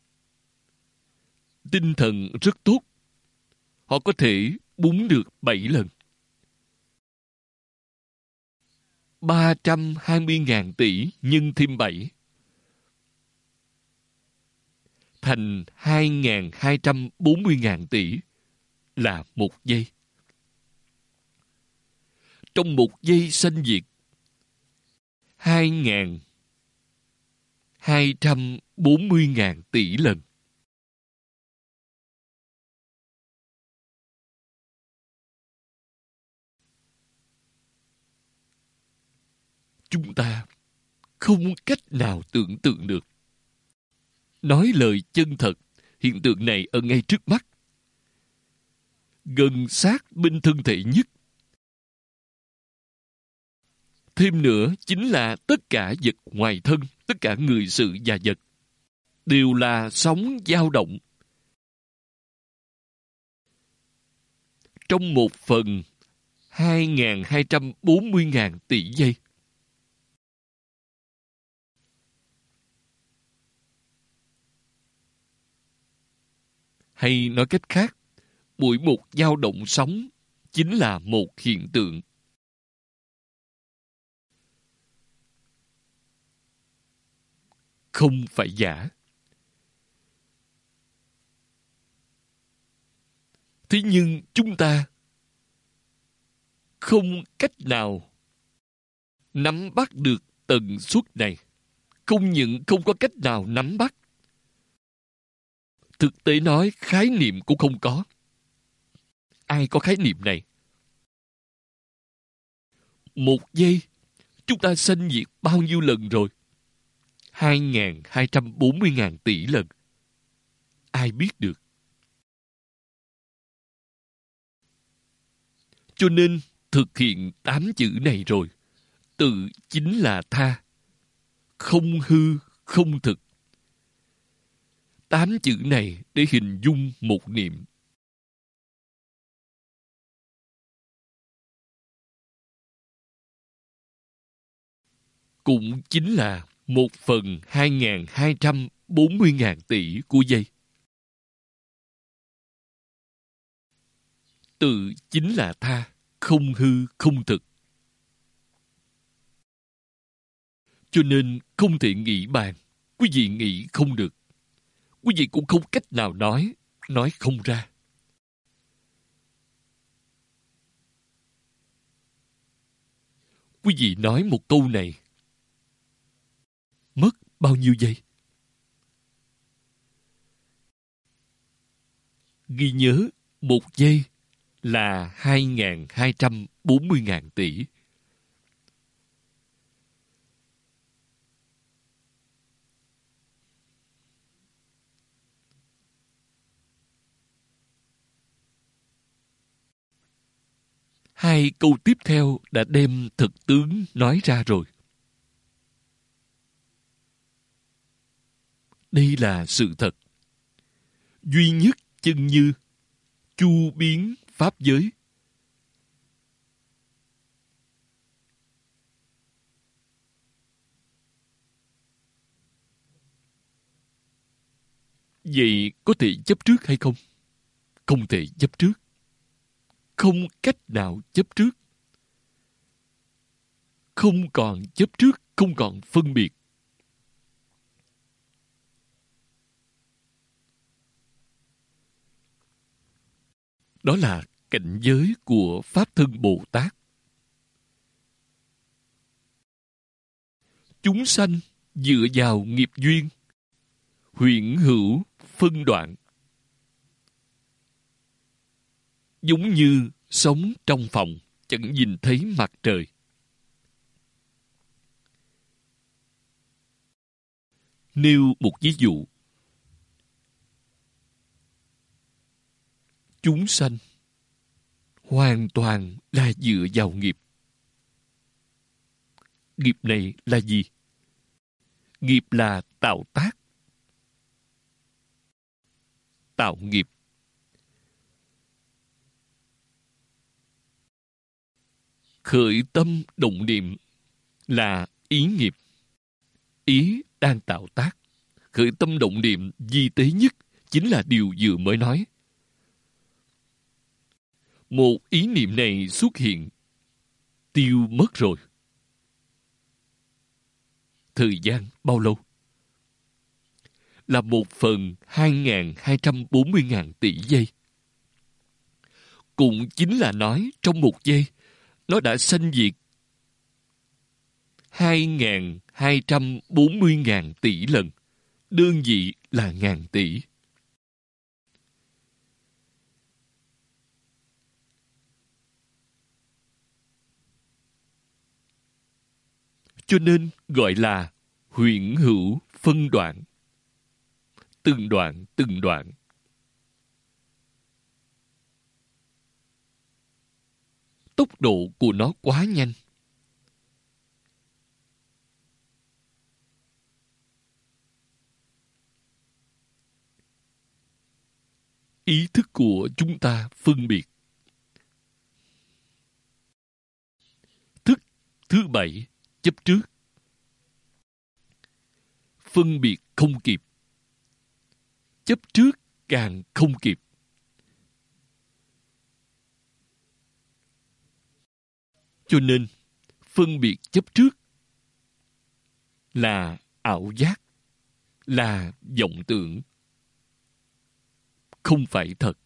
Speaker 1: tinh thần rất tốt. Họ có thể búng được bảy lần. ba trăm hai mươi ngàn tỷ nhân thêm bảy. thành hai nghìn hai trăm bốn mươi nghìn tỷ là một giây. Trong một giây sanh diệt hai nghìn hai trăm bốn mươi nghìn tỷ lần. Chúng ta không cách nào tưởng tượng được. Nói lời chân thật, hiện tượng này ở ngay trước mắt, gần sát bên thân thể nhất. Thêm nữa chính là tất cả vật ngoài thân, tất cả người sự và vật đều là sóng dao động. Trong một phần hai nghìn hai trăm bốn mươi nghìn tỷ giây. Hay nói cách khác, mỗi một dao động sóng chính là một hiện tượng. Không phải giả. Thế nhưng chúng ta không cách nào nắm bắt được tần suất này. Không những không có cách nào nắm bắt, thực tế nói khái niệm cũng không có. Ai có khái niệm này? Một giây, chúng ta sanh diệt bao nhiêu lần rồi? hai nghìn hai trăm bốn mươi nghìn tỷ lần. Ai biết được? Cho nên, thực hiện tám chữ này rồi, tự chính là tha. Không hư, không thực. Tám chữ này để hình dung một niệm. Cũng chính là một phần hai nghìn hai trăm bốn mươi nghìn tỷ của giây. Tự chính là tha, không hư, không thực. Cho nên không thể nghĩ bàn. Quý vị nghĩ không được. Quý vị cũng không cách nào nói, nói không ra. Quý vị nói một câu này, mất bao nhiêu giây? Ghi nhớ, một giây là hai nghìn hai trăm bốn mươi nghìn tỷ. Hai câu tiếp theo đã đem thực tướng nói ra rồi. Đây là sự thật. Duy nhất chân như, chu biến pháp giới. Vậy có thể chấp trước hay không? Không thể chấp trước. Không cách nào chấp trước. Không còn chấp trước, không còn phân biệt. Đó là cảnh giới của Pháp Thân Bồ Tát. Chúng sanh dựa vào nghiệp duyên, huyễn hữu phân đoạn. Giống như sống trong phòng, chẳng nhìn thấy mặt trời. Nêu một ví dụ. Chúng sanh hoàn toàn là dựa vào nghiệp. Nghiệp này là gì? Nghiệp là tạo tác. Tạo nghiệp. Khởi tâm động niệm là ý nghiệp. Ý đang tạo tác. Khởi tâm động niệm vi tế nhất chính là điều vừa mới nói. Một ý niệm này xuất hiện, tiêu mất rồi. Thời gian bao lâu? là một phần hai nghìn hai trăm bốn mươi nghìn tỷ giây. Cũng chính là nói trong một giây, nó đã sanh diệt hai nghìn hai trăm bốn mươi nghìn tỷ lần, đơn vị là ngàn tỷ. Cho nên gọi là huyễn hữu phân đoạn. Từng đoạn, từng đoạn. Tốc độ của nó quá nhanh. Ý thức của chúng ta phân biệt. Thức thứ bảy, chấp trước. Phân biệt không kịp. Chấp trước càng không kịp. Cho nên, phân biệt chấp trước là ảo giác, là vọng tưởng, không phải thật.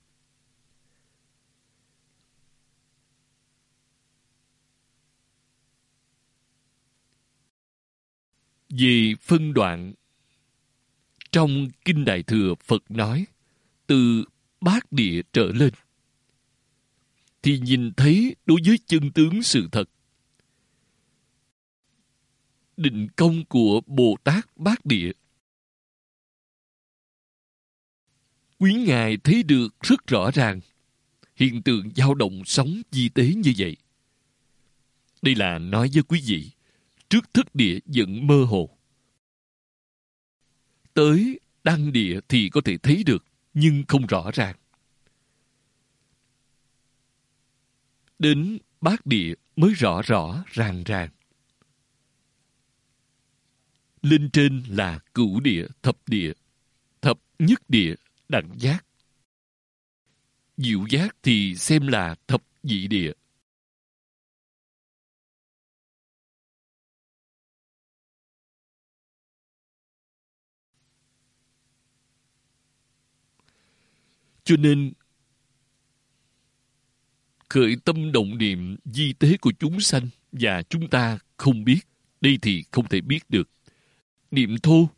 Speaker 1: Về phân đoạn, trong Kinh Đại Thừa Phật nói, từ bát địa trở lên, thì nhìn thấy đối với chân tướng sự thật. Định công của Bồ Tát Bát Địa, quý ngài thấy được rất rõ ràng hiện tượng dao động sóng vi tế như vậy. Đây là nói với quý vị, trước thất địa vẫn mơ hồ. Tới đăng địa thì có thể thấy được, nhưng không rõ ràng. Đến bát địa mới rõ rõ ràng ràng. Lên trên là cửu địa, thập địa, thập nhất địa, đẳng giác. Diệu giác thì xem là thập nhị địa. Cho nên, khởi tâm động niệm di tế của chúng sanh và chúng ta không biết, đây thì không thể biết được. Niệm thô,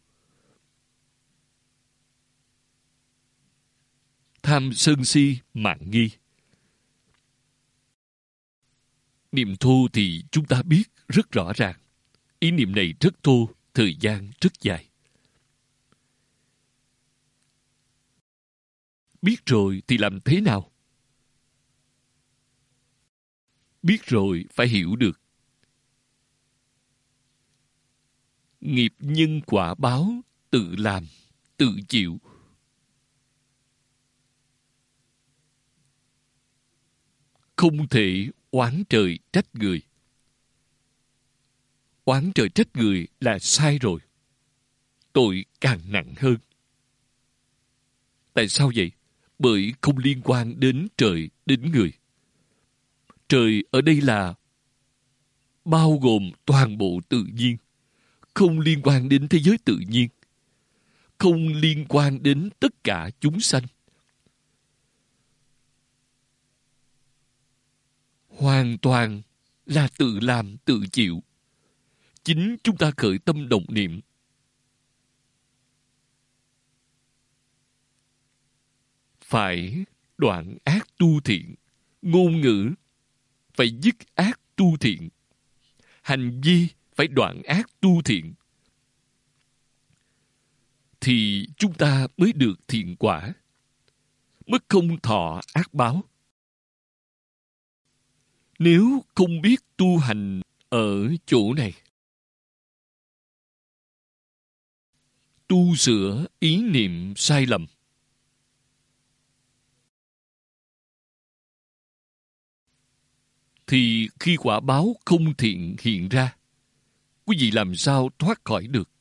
Speaker 1: tham sân si mạn nghi. Niệm thô thì chúng ta biết rất rõ ràng. Ý niệm này rất thô, thời gian rất dài. Biết rồi thì làm thế nào? Biết rồi phải hiểu được. Nghiệp nhân quả báo, tự làm, tự chịu. Không thể oán trời trách người. Oán trời trách người là sai rồi. Tội càng nặng hơn. Tại sao vậy? Bởi không liên quan đến trời, đến người. Trời ở đây là bao gồm toàn bộ tự nhiên. Không liên quan đến thế giới tự nhiên. Không liên quan đến tất cả chúng sanh. Hoàn toàn là tự làm, tự chịu. Chính chúng ta khởi tâm động niệm. Phải đoạn ác tu thiện. Ngôn ngữ phải dứt ác tu thiện. Hành vi phải đoạn ác tu thiện. Thì chúng ta mới được thiện quả. Mới không thọ ác báo. Nếu không biết tu hành ở chỗ này, tu sửa ý niệm sai lầm, thì khi quả báo không thiện hiện ra, quý vị làm sao thoát khỏi được?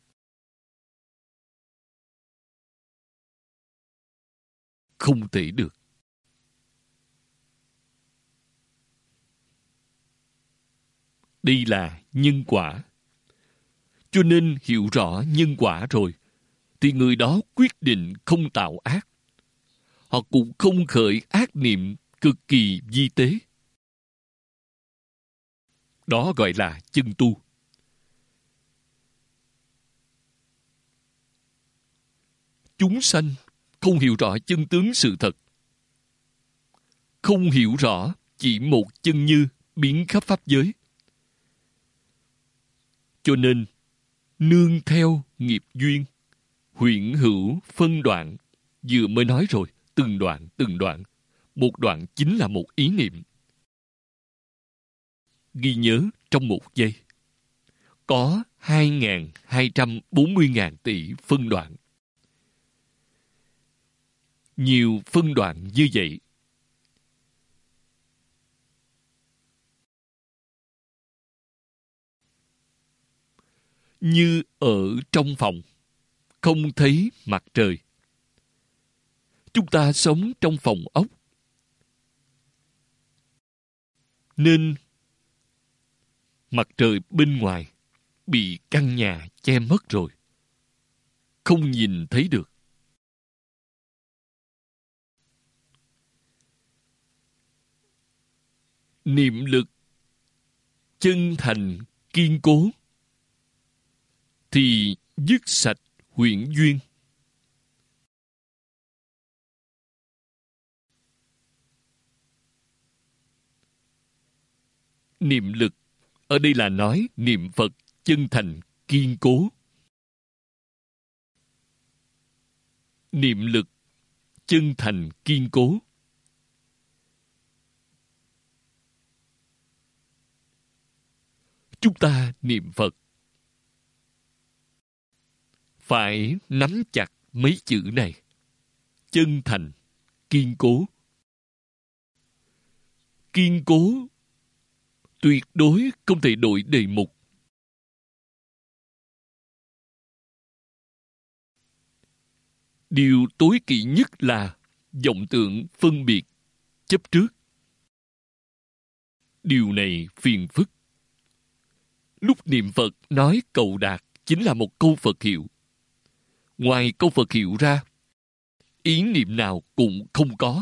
Speaker 1: Không thể được. Đây là nhân quả. Cho nên hiểu rõ nhân quả rồi, thì người đó quyết định không tạo ác. Họ cũng không khởi ác niệm cực kỳ vi tế. Đó gọi là chân tu. Chúng sanh không hiểu rõ chân tướng sự thật, không hiểu rõ chỉ một chân như biến khắp pháp giới, cho nên nương theo nghiệp duyên, huyễn hữu phân đoạn. Vừa mới nói rồi, từng đoạn từng đoạn. Một đoạn chính là một ý niệm. Ghi nhớ trong một giây. Có hai nghìn hai trăm bốn mươi nghìn tỷ phân đoạn. Nhiều phân đoạn như vậy. Như ở trong phòng, không thấy mặt trời. Chúng ta sống trong phòng ốc, nên mặt trời bên ngoài bị căn nhà che mất rồi, không nhìn thấy được. Niệm lực chân thành kiên cố thì dứt sạch huyễn duyên. Niệm lực ở đây là nói niệm Phật chân thành kiên cố. Niệm lực chân thành kiên cố. Chúng ta niệm Phật phải nắm chặt mấy chữ này: chân thành kiên cố. Kiên cố tuyệt đối không thể đổi đề mục. Điều tối kỵ nhất là vọng tưởng phân biệt, chấp trước. Điều này phiền phức. Lúc niệm Phật nói cầu đạt chính là một câu Phật hiệu. Ngoài câu Phật hiệu ra, ý niệm nào cũng không có.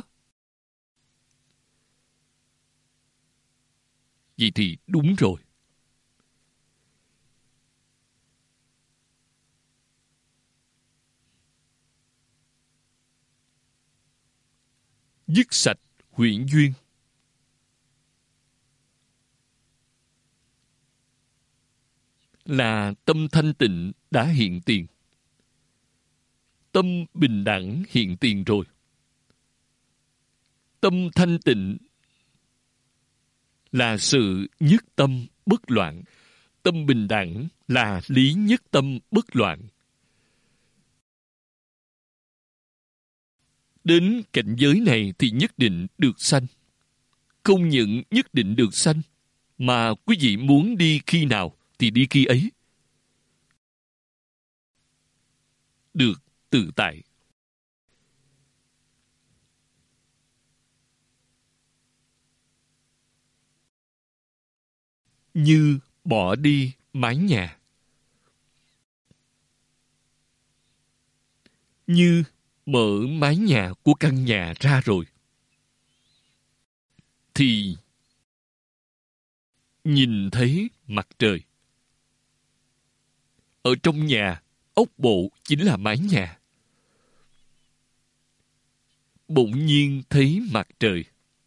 Speaker 1: Vậy thì đúng rồi. Dứt sạch huyễn duyên. Là tâm thanh tịnh đã hiện tiền. Tâm bình đẳng hiện tiền rồi. Tâm thanh tịnh là sự nhất tâm bất loạn. Tâm bình đẳng là lý nhất tâm bất loạn. Đến cảnh giới này thì nhất định được sanh. Không những nhất định được sanh, mà quý vị muốn đi khi nào thì đi khi ấy. Được tự tại. Như bỏ đi mái nhà. Như mở mái nhà của căn nhà ra rồi, thì nhìn thấy mặt trời. Ở trong nhà, ốc bộ chính là mái nhà. Bỗng nhiên thấy mặt trời.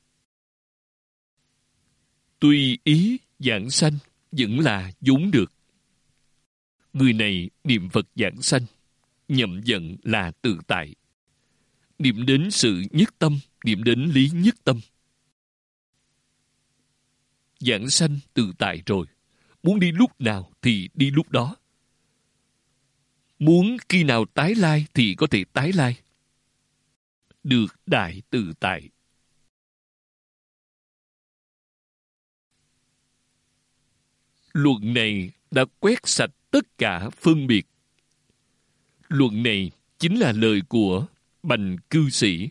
Speaker 1: Tùy ý giảng sanh vẫn là vốn được. Người này niệm Phật giảng sanh, nhậm vận là tự tại. Niệm đến sự nhất tâm, niệm đến lý nhất tâm. Giảng sanh tự tại rồi. Muốn đi lúc nào thì đi lúc đó. Muốn khi nào tái lai thì có thể tái lai. Được đại tự tại. Luận này đã quét sạch tất cả phân biệt. Luận này chính là lời của Bành cư sĩ.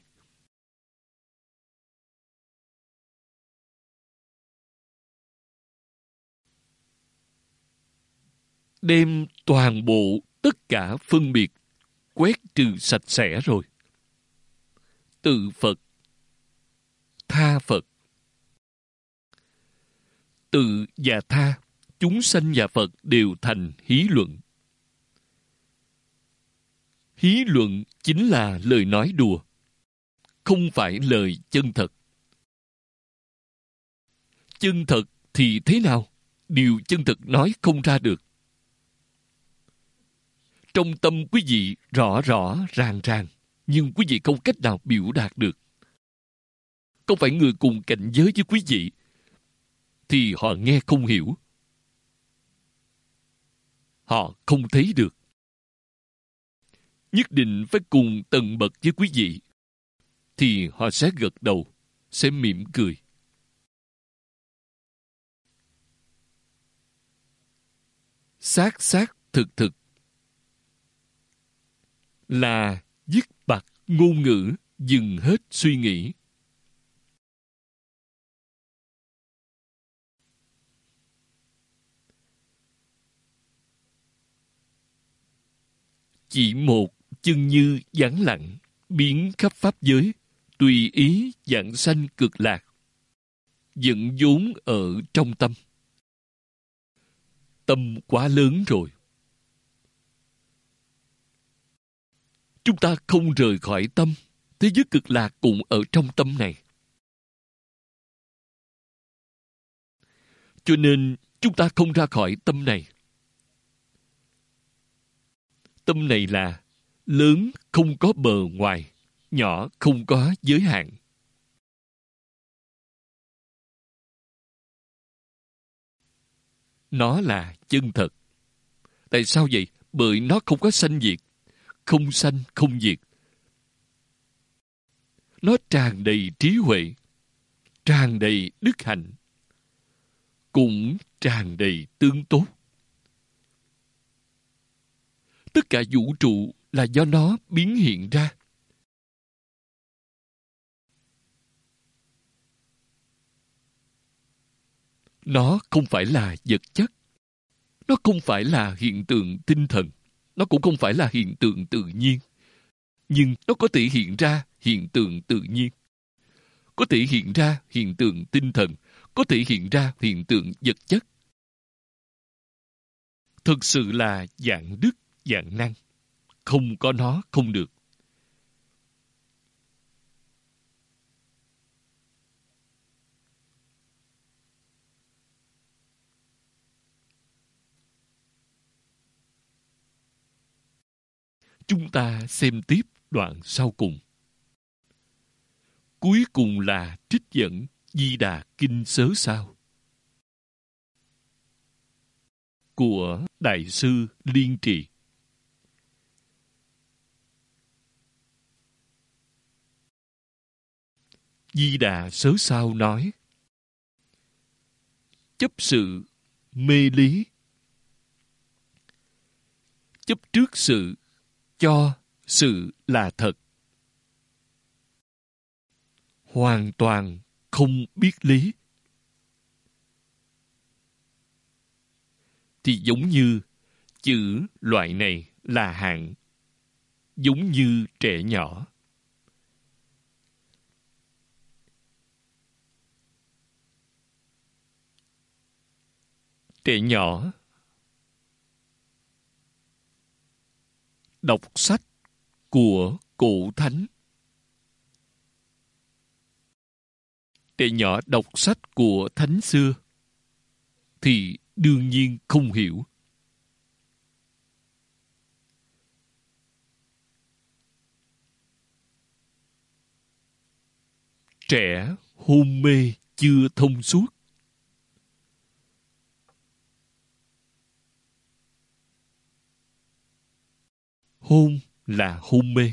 Speaker 1: Đem toàn bộ tất cả phân biệt quét trừ sạch sẽ rồi. Tự Phật, tha Phật. Tự và tha, chúng sanh và Phật đều thành hí luận. Hí luận chính là lời nói đùa, không phải lời chân thật. Chân thật thì thế nào? Điều chân thật nói không ra được. Trong tâm quý vị rõ rõ ràng ràng, nhưng quý vị không cách nào biểu đạt được. Không phải người cùng cảnh giới với quý vị, thì họ nghe không hiểu. Họ không thấy được. Nhất định phải cùng tầng bậc với quý vị, thì họ sẽ gật đầu, sẽ mỉm cười. Xác xác thực thực là dứt bặt ngôn ngữ, dừng hết suy nghĩ. Chỉ một chân như vắng lặng, biến khắp pháp giới, tùy ý vãng sanh cực lạc, dẫn vốn ở trong tâm. Tâm quá lớn rồi. Chúng ta không rời khỏi tâm, thế giới cực lạc cũng ở trong tâm này. Cho nên chúng ta không ra khỏi tâm này. Tâm này là lớn không có bờ ngoài, nhỏ không có giới hạn. Nó là chân thật. Tại sao vậy? Bởi nó không có sanh diệt, không sanh không diệt. Nó tràn đầy trí huệ, tràn đầy đức hạnh, cũng tràn đầy tương tốt. Tất cả vũ trụ là do nó biến hiện ra. Nó không phải là vật chất. Nó không phải là hiện tượng tinh thần. Nó cũng không phải là hiện tượng tự nhiên. Nhưng nó có thể hiện ra hiện tượng tự nhiên. Có thể hiện ra hiện tượng tinh thần. Có thể hiện ra hiện tượng vật chất. Thực sự là dạng đức, dạng năng. Không có nó không được. Chúng ta xem tiếp đoạn sau cùng. Cuối cùng là trích dẫn Di Đà Kinh Sớ Sao của Đại sư Liên Trì. Di Đà Sớ Sao nói: chấp sự mê lý, chấp trước sự cho sự là thật, hoàn toàn không biết lý, thì giống như chữ loại này là hạng, giống như trẻ nhỏ. Trẻ nhỏ đọc sách của cổ thánh. Trẻ nhỏ đọc sách của thánh xưa thì đương nhiên không hiểu. Trẻ hôn mê chưa thông suốt. Hôn là hôn mê.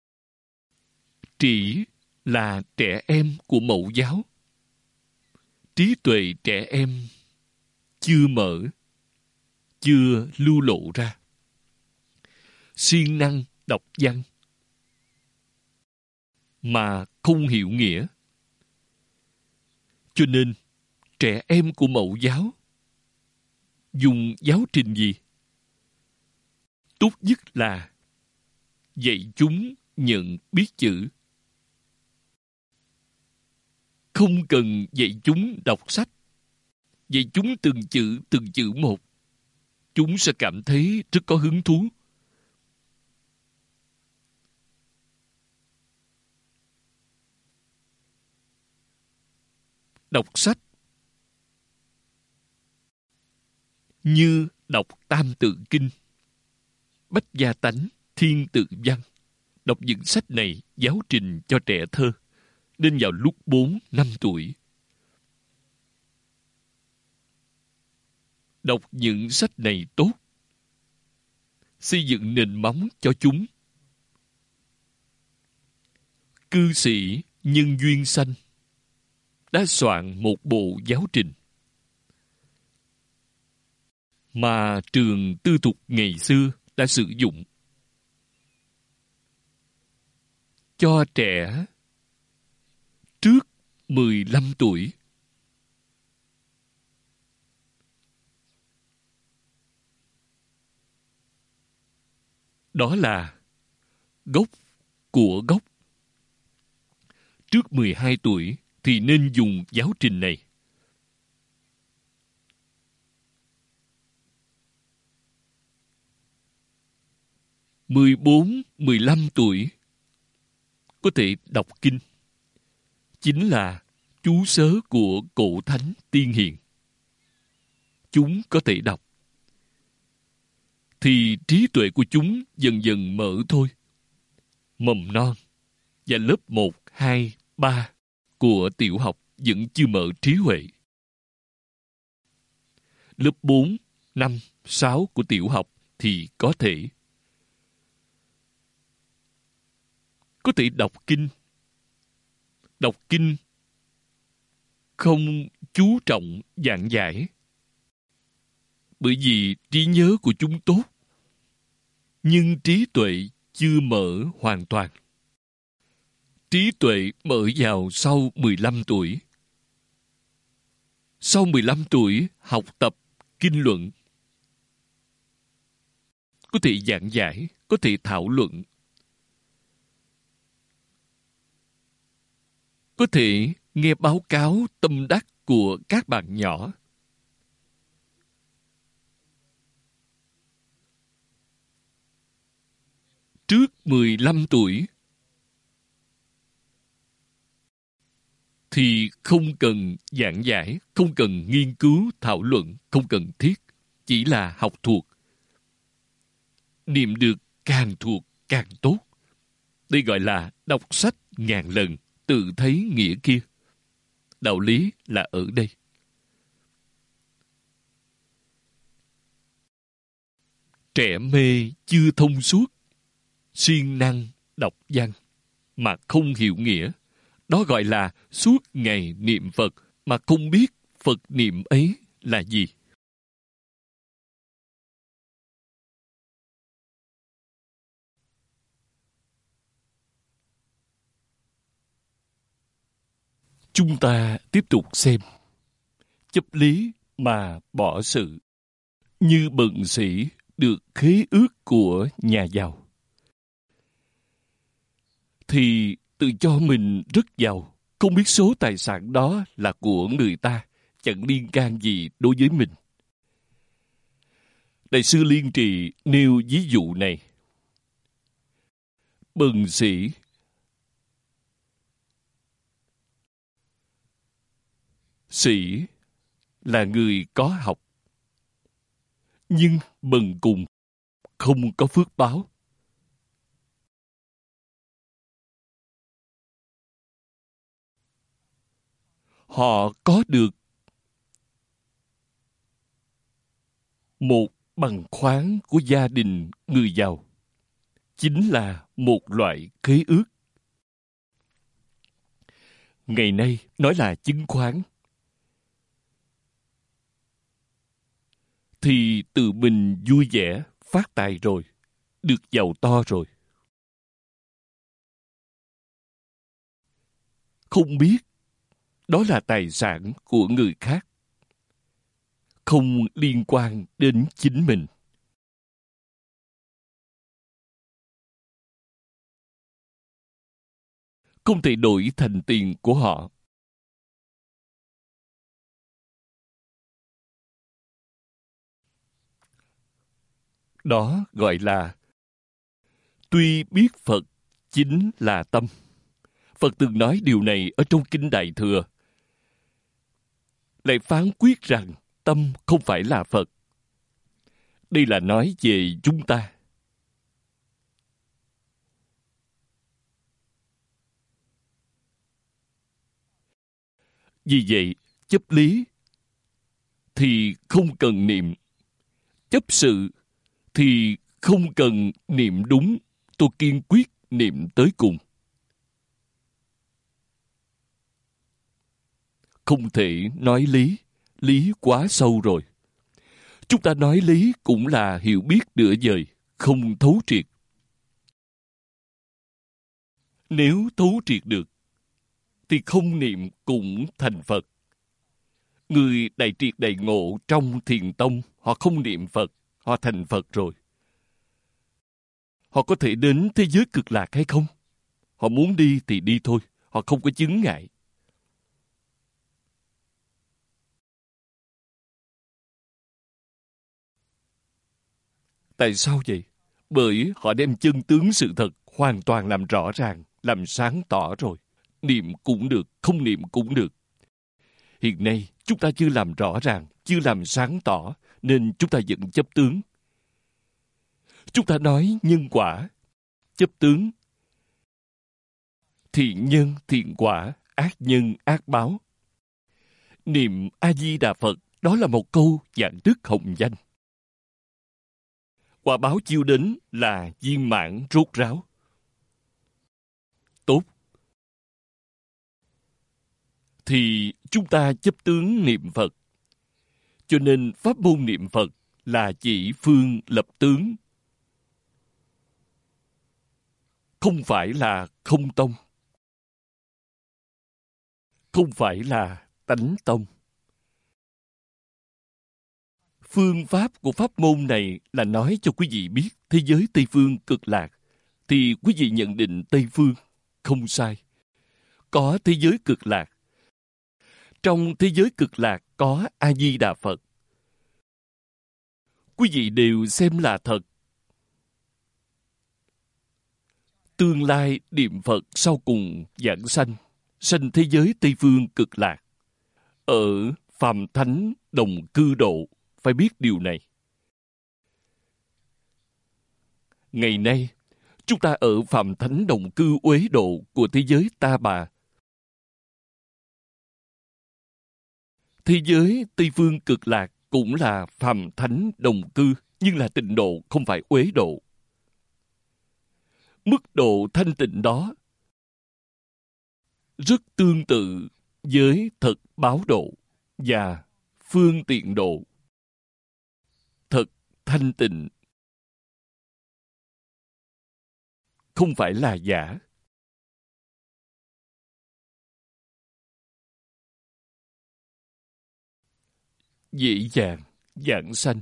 Speaker 1: Trĩ là trẻ em của mẫu giáo. Trí tuệ trẻ em chưa mở, chưa lưu lộ ra. Siêng năng đọc văn mà không hiểu nghĩa. Cho nên trẻ em của mẫu giáo dùng giáo trình gì? Tốt nhất là dạy chúng nhận biết chữ. Không cần dạy chúng đọc sách. Dạy chúng từng chữ, từng chữ một. Chúng sẽ cảm thấy rất có hứng thú. Đọc sách như đọc Tam Tự Kinh, Bách Gia Tánh, Thiên Tự Văn. Đọc những sách này giáo trình cho trẻ thơ, nên vào lúc bốn năm tuổi. Đọc những sách này tốt, xây dựng nền móng cho chúng. Cư sĩ Nhân Duyên Sanh đã soạn một bộ giáo trình mà trường tư thục ngày xưa đã sử dụng cho trẻ trước mười lăm tuổi. Đó là gốc của gốc. Trước mười hai tuổi thì nên dùng giáo trình này. mười bốn, mười lăm tuổi có thể đọc kinh. Chính là chú sớ của cổ thánh tiên hiền. Chúng có thể đọc. Thì trí tuệ của chúng dần dần mở thôi. Mầm non và lớp một, hai, ba của tiểu học vẫn chưa mở trí huệ. Lớp bốn, năm, sáu của tiểu học thì có thể. Có thể đọc kinh. Đọc kinh không chú trọng giảng giải. Bởi vì trí nhớ của chúng tốt. Nhưng trí tuệ chưa mở hoàn toàn. Trí tuệ mở vào sau mười lăm tuổi. Sau mười lăm tuổi học tập kinh luận. Có thể giảng giải, có thể thảo luận. Có thể nghe báo cáo tâm đắc của các bạn nhỏ. Trước mười lăm tuổi thì không cần giảng giải, không cần nghiên cứu, thảo luận, không cần thiết. Chỉ là học thuộc. Niệm được càng thuộc càng tốt. Đây gọi là đọc sách ngàn lần, tự thấy nghĩa kia. Đạo lý là ở đây. Trẻ mê chưa thông suốt, siêng năng đọc văn mà không hiểu nghĩa. Đó gọi là suốt ngày niệm Phật mà không biết Phật niệm ấy là gì. Chúng ta tiếp tục xem. Chấp lý mà bỏ sự. Như bần sĩ được khế ước của nhà giàu, thì tự cho mình rất giàu, không biết số tài sản đó là của người ta, chẳng liên can gì đối với mình. Đại sư Liên Trì nêu ví dụ này. Bần sĩ Sĩ là người có học, nhưng bần cùng, không có phước báo. Họ có được một bằng khoáng của gia đình người giàu, chính là một loại khế ước. Ngày nay nói là chứng khoán, thì tự mình vui vẻ, phát tài rồi, được giàu to rồi. Không biết đó là tài sản của người khác, không liên quan đến chính mình. không thể đổi thành tiền của họ. Đó gọi là tuy biết Phật chính là tâm. Phật từng nói điều này ở trong Kinh Đại Thừa, lại phán quyết rằng tâm không phải là Phật. Đây là nói về chúng ta. Vì vậy, chấp lý thì không cần niệm, chấp sự thì không cần niệm đúng. Tôi kiên quyết niệm tới cùng. Không thể nói lý, lý quá sâu rồi. Chúng ta nói lý cũng là hiểu biết nửa vời, không thấu triệt. Nếu thấu triệt được, thì không niệm cũng thành Phật. Người đại triệt đại ngộ trong thiền tông, họ không niệm Phật, họ thành Phật rồi. Họ có thể đến thế giới cực lạc hay không? Họ muốn đi thì đi thôi, họ không có chướng ngại. Tại sao vậy? Bởi họ đem chân tướng sự thật hoàn toàn làm rõ ràng, làm sáng tỏ rồi. Niệm cũng được, không niệm cũng được. Hiện nay, chúng ta chưa làm rõ ràng, chưa làm sáng tỏ, nên chúng ta vẫn chấp tướng. Chúng ta nói nhân quả, chấp tướng. Thiện nhân, thiện quả, ác nhân, ác báo. Niệm A-di-đà Phật, đó là một câu dạng đức hồng danh. Quả báo chiêu đến là viên mãn rốt ráo. Tốt. Thì chúng ta chấp tướng niệm Phật. Cho nên pháp môn niệm Phật là chỉ phương lập tướng. Không phải là không tông. Không phải là tánh tông. Phương pháp của pháp môn này là nói cho quý vị biết thế giới Tây Phương cực lạc. Thì quý vị nhận định Tây Phương không sai. Có thế giới cực lạc. Trong thế giới cực lạc có A-di-đà Phật. Quý vị đều xem là thật. Tương lai niệm Phật sau cùng giảng sanh, sanh thế giới Tây Phương cực lạc. Ở phàm thánh đồng cư độ, phải biết điều này. Ngày nay, chúng ta ở phàm thánh đồng cư uế độ của thế giới Ta Bà. Thế giới Tây Phương cực lạc cũng là phàm thánh đồng cư, nhưng là tịnh độ, không phải uế độ. Mức độ thanh tịnh đó rất tương tự với thật báo độ và phương tiện độ. Thật thanh tịnh, không phải là giả. Dễ dàng giảng sanh.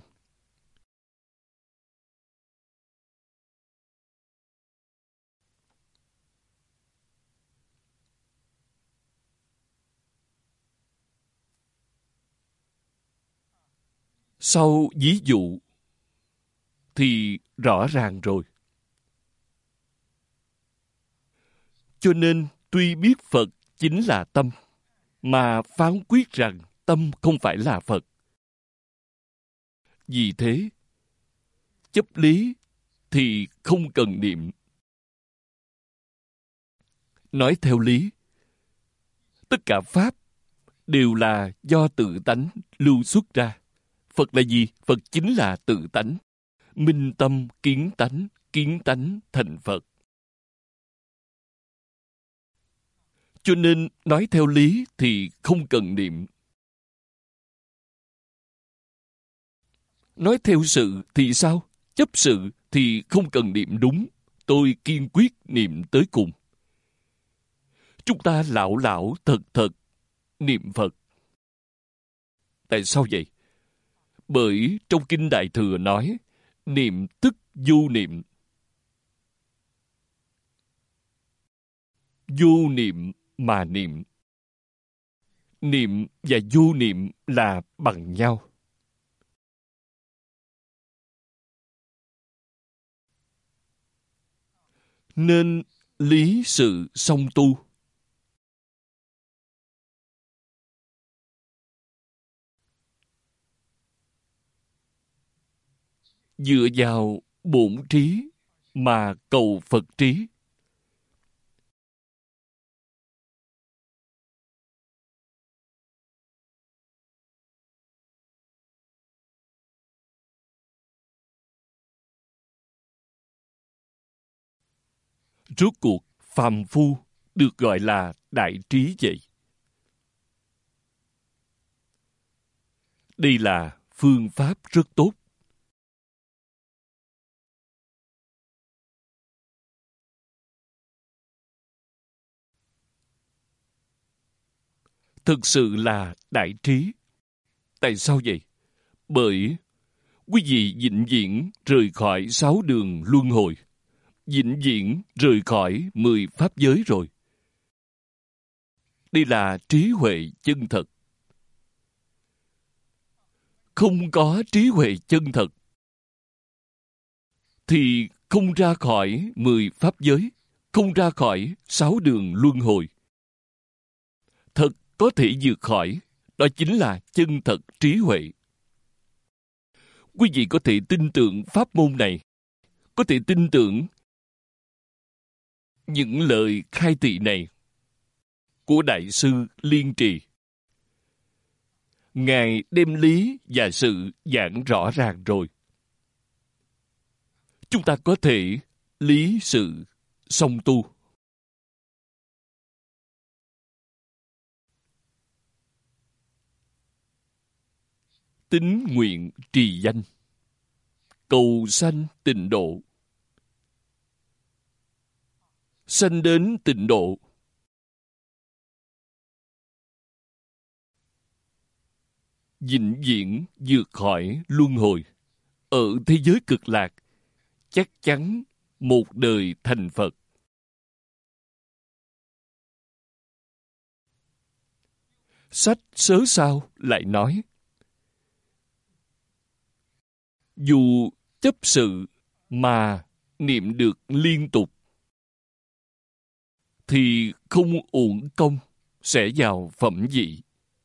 Speaker 1: Sau ví dụ thì rõ ràng rồi. Cho nên tuy biết Phật chính là tâm, mà phán quyết rằng tâm không phải là Phật. Vì thế, chấp lý thì không cần niệm. Nói theo lý, tất cả Pháp đều là do tự tánh lưu xuất ra. Phật là gì? Phật chính là tự tánh. Minh tâm kiến tánh, kiến tánh thành Phật. Cho nên nói theo lý thì không cần niệm. Nói theo sự thì sao? Chấp sự thì không cần niệm đúng. Tôi kiên quyết niệm tới cùng. Chúng ta lão lão thật thật niệm Phật. Tại sao vậy? Bởi trong Kinh Đại Thừa nói, niệm tức vô niệm. vô niệm mà niệm. Niệm và vô niệm là bằng nhau. Nên lý sự song tu. Dựa vào bổn trí mà cầu Phật trí. Rốt cuộc phàm phu được gọi là đại trí vậy. Đây là phương pháp rất tốt. Thực sự là đại trí. Tại sao vậy? Bởi quý vị vĩnh viễn rời khỏi sáu đường luân hồi, vĩnh viễn rời khỏi mười pháp giới rồi. Đây là trí huệ chân thật. Không có trí huệ chân thật thì không ra khỏi mười pháp giới, không ra khỏi sáu đường luân hồi. Thật có thể vượt khỏi, đó chính là chân thật trí huệ. Quý vị có thể tin tưởng pháp môn này, có thể tin tưởng những lời khai thị này của Đại sư Liên Trì. Ngài đem lý và sự giảng rõ ràng rồi. Chúng ta có thể lý sự song tu. Tín nguyện trì danh, cầu sanh tịnh độ. Sanh đến tịnh độ, vĩnh viễn vượt khỏi luân hồi. Ở thế giới cực lạc, chắc chắn một đời thành Phật. Sách Sớ Sao lại nói, dù chấp sự mà niệm được liên tục thì không uổng công sẽ vào phẩm vị.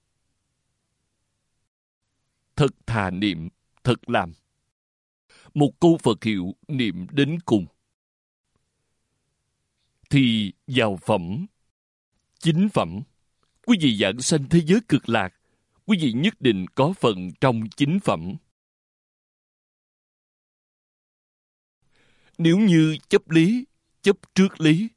Speaker 1: Thật thà niệm, thật làm. Một câu Phật hiệu niệm đến cùng thì vào phẩm, chính phẩm. Quý vị giảng sanh thế giới cực lạc, quý vị nhất định có phần trong chính phẩm. Nếu như chấp lý, chấp trước lý.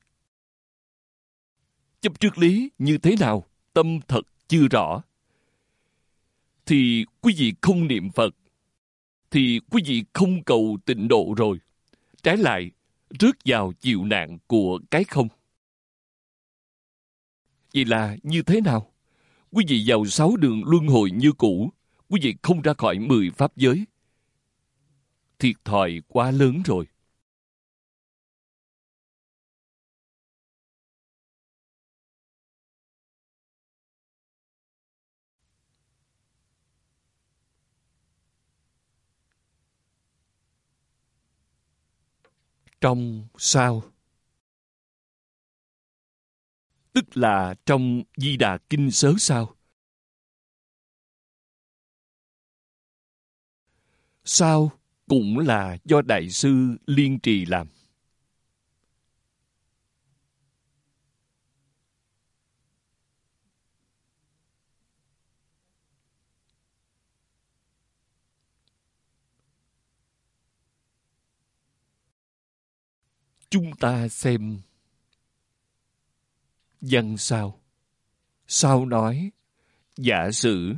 Speaker 1: Chấp trước lý như thế nào? Tâm thật chưa rõ. Thì quý vị không niệm Phật, thì quý vị không cầu tịnh độ rồi. Trái lại, rớt vào chịu nạn của cái không. Vậy là như thế nào? Quý vị vào sáu đường luân hồi như cũ, quý vị không ra khỏi mười pháp giới. Thiệt thòi quá lớn rồi. Trong sao, tức là trong Di Đà Kinh Sớ Sao. Sao cũng là do Đại sư Liên Trì làm. Chúng ta xem văn sao. Sao nói, giả sử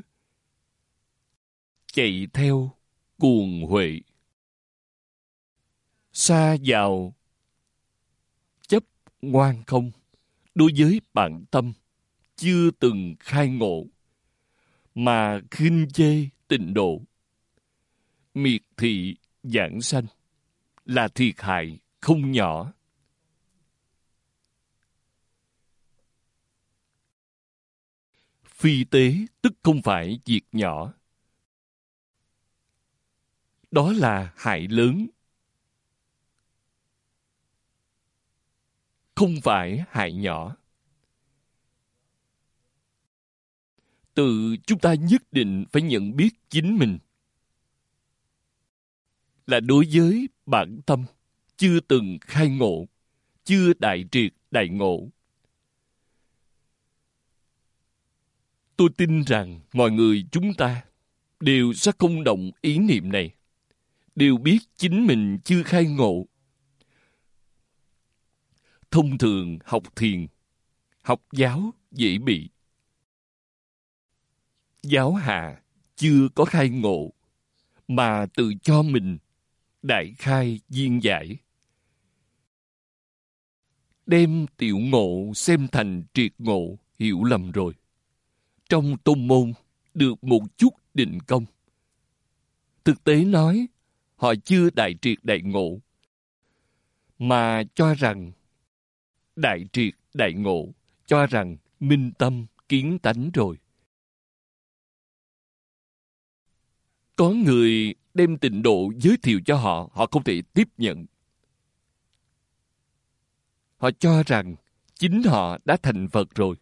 Speaker 1: chạy theo cuồng huệ, sa vào chấp ngoan không, đối với bản tâm chưa từng khai ngộ mà khinh chê tịnh độ, miệt thị giảng sanh, là thiệt hại không nhỏ. Phi tế tức không phải việc nhỏ. Đó là hại lớn, không phải hại nhỏ. Tự chúng ta nhất định phải nhận biết chính mình là đối với bản tâm chưa từng khai ngộ, chưa đại triệt đại ngộ. Tôi tin rằng mọi người chúng ta đều sẽ không động ý niệm này, đều biết chính mình chưa khai ngộ. Thông thường học thiền, học giáo dễ bị. Giáo hạ chưa có khai ngộ, mà tự cho mình đại khai viên giải. Đem tiểu ngộ xem thành triệt ngộ, hiểu lầm rồi. Trong tôn môn được một chút định công. Thực tế nói, họ chưa đại triệt đại ngộ, mà cho rằng đại triệt đại ngộ, cho rằng minh tâm kiến tánh rồi. Có người đem tịnh độ giới thiệu cho họ, họ không thể tiếp nhận. Họ cho rằng chính họ đã thành Phật rồi.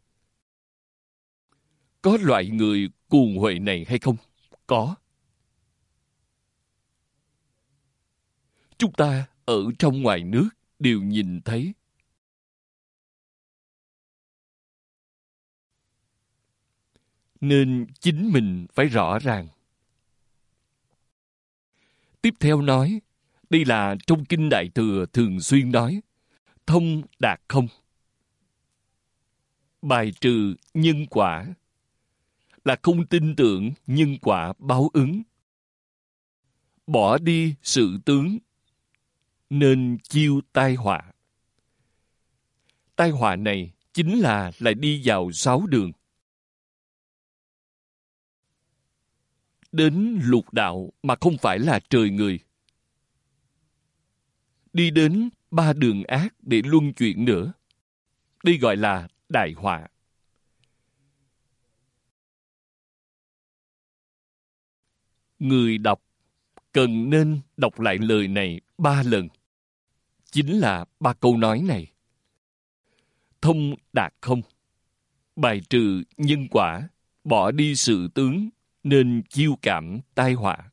Speaker 1: Có loại người cuồng huệ này hay không? Có. Chúng ta ở trong ngoài nước đều nhìn thấy. Nên chính mình phải rõ ràng. Tiếp theo nói, đây là trong Kinh Đại Thừa thường xuyên nói, thông đạt không. Bài trừ nhân quả, là không tin tưởng nhân quả báo ứng. Bỏ đi sự tướng, nên chiêu tai họa. Tai họa này chính là lại đi vào sáu đường. Đến lục đạo mà không phải là trời người. Đi đến ba đường ác để luân chuyển nữa. Đây gọi là đại họa. Người đọc cần nên đọc lại lời này ba lần. Chính là ba câu nói này. Thông đạt không. Bài trừ nhân quả. Bỏ đi sự tướng. Nên chiêu cảm tai họa.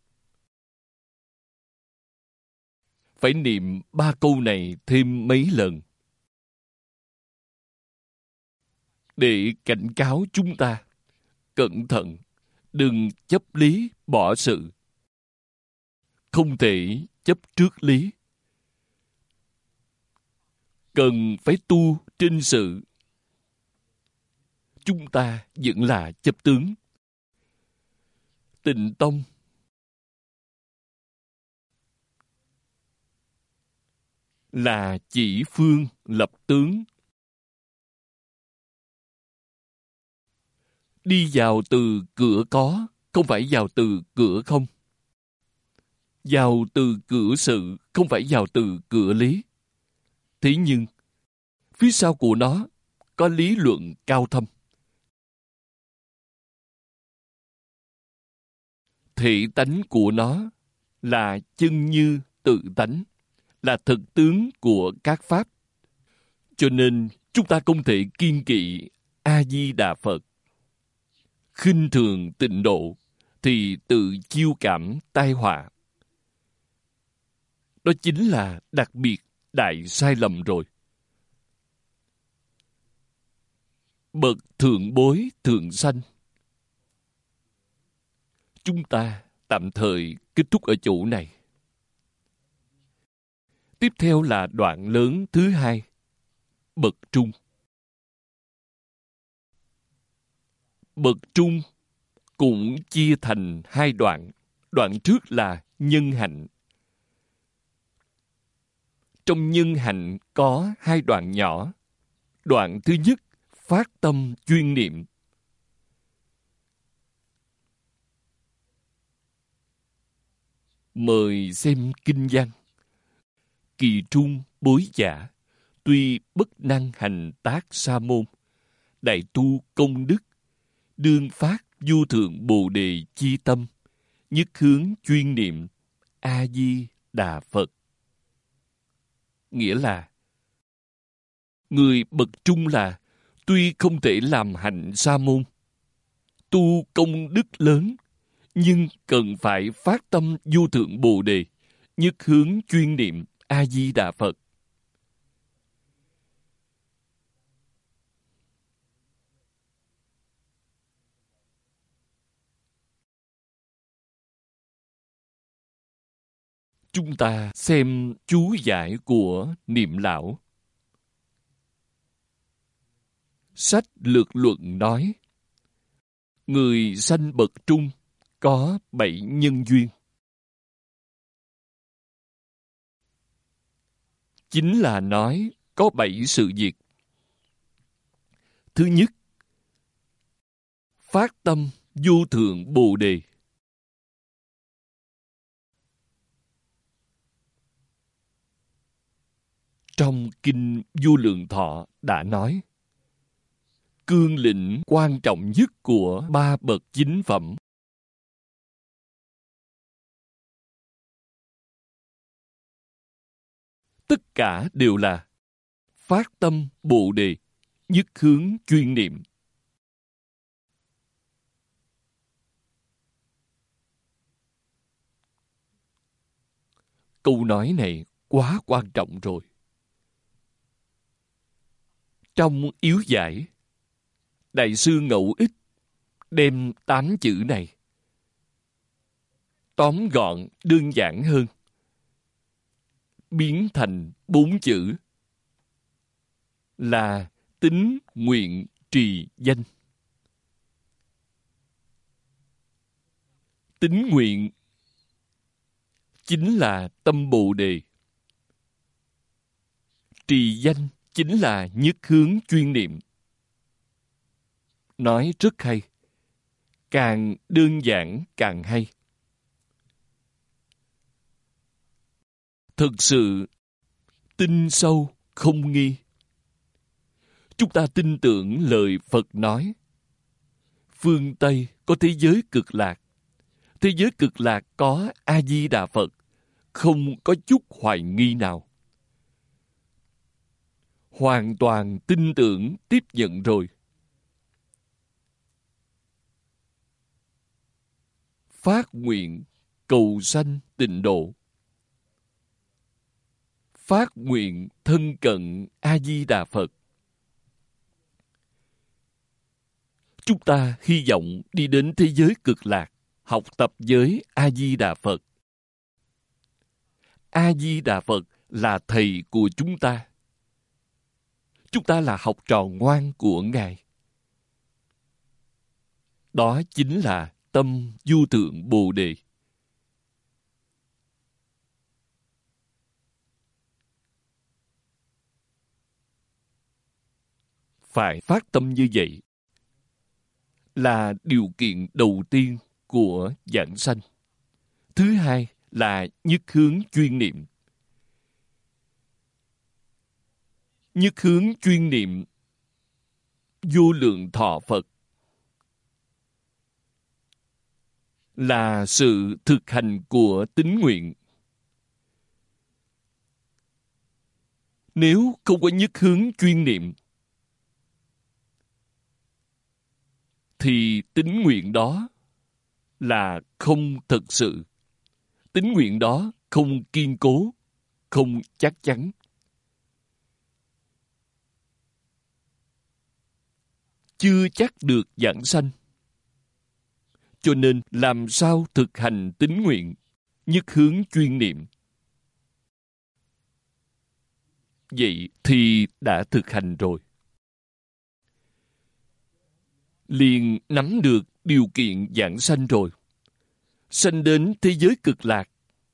Speaker 1: Phải niệm ba câu này thêm mấy lần. Để cảnh cáo chúng ta. Cẩn thận. Đừng chấp lý bỏ sự. Không thể chấp trước lý. Cần phải tu trên sự. Chúng ta vẫn là chấp tướng. Tịnh tông là chỉ phương lập tướng. Đi vào từ cửa có, không phải vào từ cửa không. Vào từ cửa sự, không phải vào từ cửa lý. Thế nhưng, phía sau của nó có lý luận cao thâm. Thể tánh của nó là chân như tự tánh, là thực tướng của các pháp. Cho nên, chúng ta không thể kiêng kỵ A-di-đà Phật. Khinh thường tịnh độ thì tự chiêu cảm tai họa. Đó chính là đặc biệt đại sai lầm rồi. Bậc thượng bối thượng sanh. Chúng ta tạm thời kết thúc ở chỗ này. Tiếp theo là đoạn lớn thứ hai. Bậc trung. Bậc trung cũng chia thành hai đoạn. Đoạn trước là nhân hạnh. Trong nhân hạnh có hai đoạn nhỏ. Đoạn thứ nhất, phát tâm chuyên niệm. Mời xem kinh văn. Kỳ trung bối giả, tuy bất năng hành tác sa môn, đại tu công đức, đương phát vô thượng bồ đề chi tâm, nhất hướng chuyên niệm A Di Đà Phật. Nghĩa là người bậc trung là tuy không thể làm hạnh sa môn, tu công đức lớn, nhưng cần phải phát tâm vô thượng bồ đề, nhất hướng chuyên niệm A Di Đà Phật. Chúng ta xem chú giải của Niệm Lão. Sách Lược Luận nói, người sanh bậc trung có bảy nhân duyên. Chính là nói có bảy sự việc. Thứ nhất, phát tâm vô thượng bồ đề. Trong Kinh Vô Lượng Thọ đã nói, cương lĩnh quan trọng nhất của ba bậc chính phẩm. Tất cả đều là phát tâm bồ đề, nhất hướng chuyên niệm. Câu nói này quá quan trọng rồi. Trong yếu giải, Đại sư Ngẫu Ích đem tám chữ này tóm gọn đơn giản hơn, biến thành bốn chữ là tín nguyện trì danh. Tín nguyện chính là tâm bồ đề, trì danh chính là nhất hướng chuyên niệm. Nói rất hay, càng đơn giản càng hay. Thực sự tin sâu không nghi. Chúng ta tin tưởng lời Phật nói, phương Tây có thế giới cực lạc, thế giới cực lạc có A Di Đà Phật, không có chút hoài nghi nào. Hoàn toàn tin tưởng tiếp nhận rồi. Phát nguyện cầu sanh tịnh độ, phát nguyện thân cận A Di Đà Phật. Chúng ta hy vọng đi đến thế giới cực lạc, học tập với A Di Đà Phật. A Di Đà Phật là thầy của chúng ta. Chúng ta là học trò ngoan của Ngài. Đó chính là tâm vô thượng bồ đề. Phải phát tâm như vậy là điều kiện đầu tiên của giảng sanh. Thứ hai là nhất hướng chuyên niệm. Nhất hướng chuyên niệm vô lượng thọ Phật là sự thực hành của tín nguyện. Nếu không có nhất hướng chuyên niệm thì tín nguyện đó là không thực sự. Tín nguyện đó không kiên cố, không chắc chắn. Chưa chắc được giảng sanh. Cho nên làm sao thực hành tín nguyện, nhất hướng chuyên niệm? Vậy thì đã thực hành rồi. Liền nắm được điều kiện giảng sanh rồi. Sanh đến thế giới cực lạc.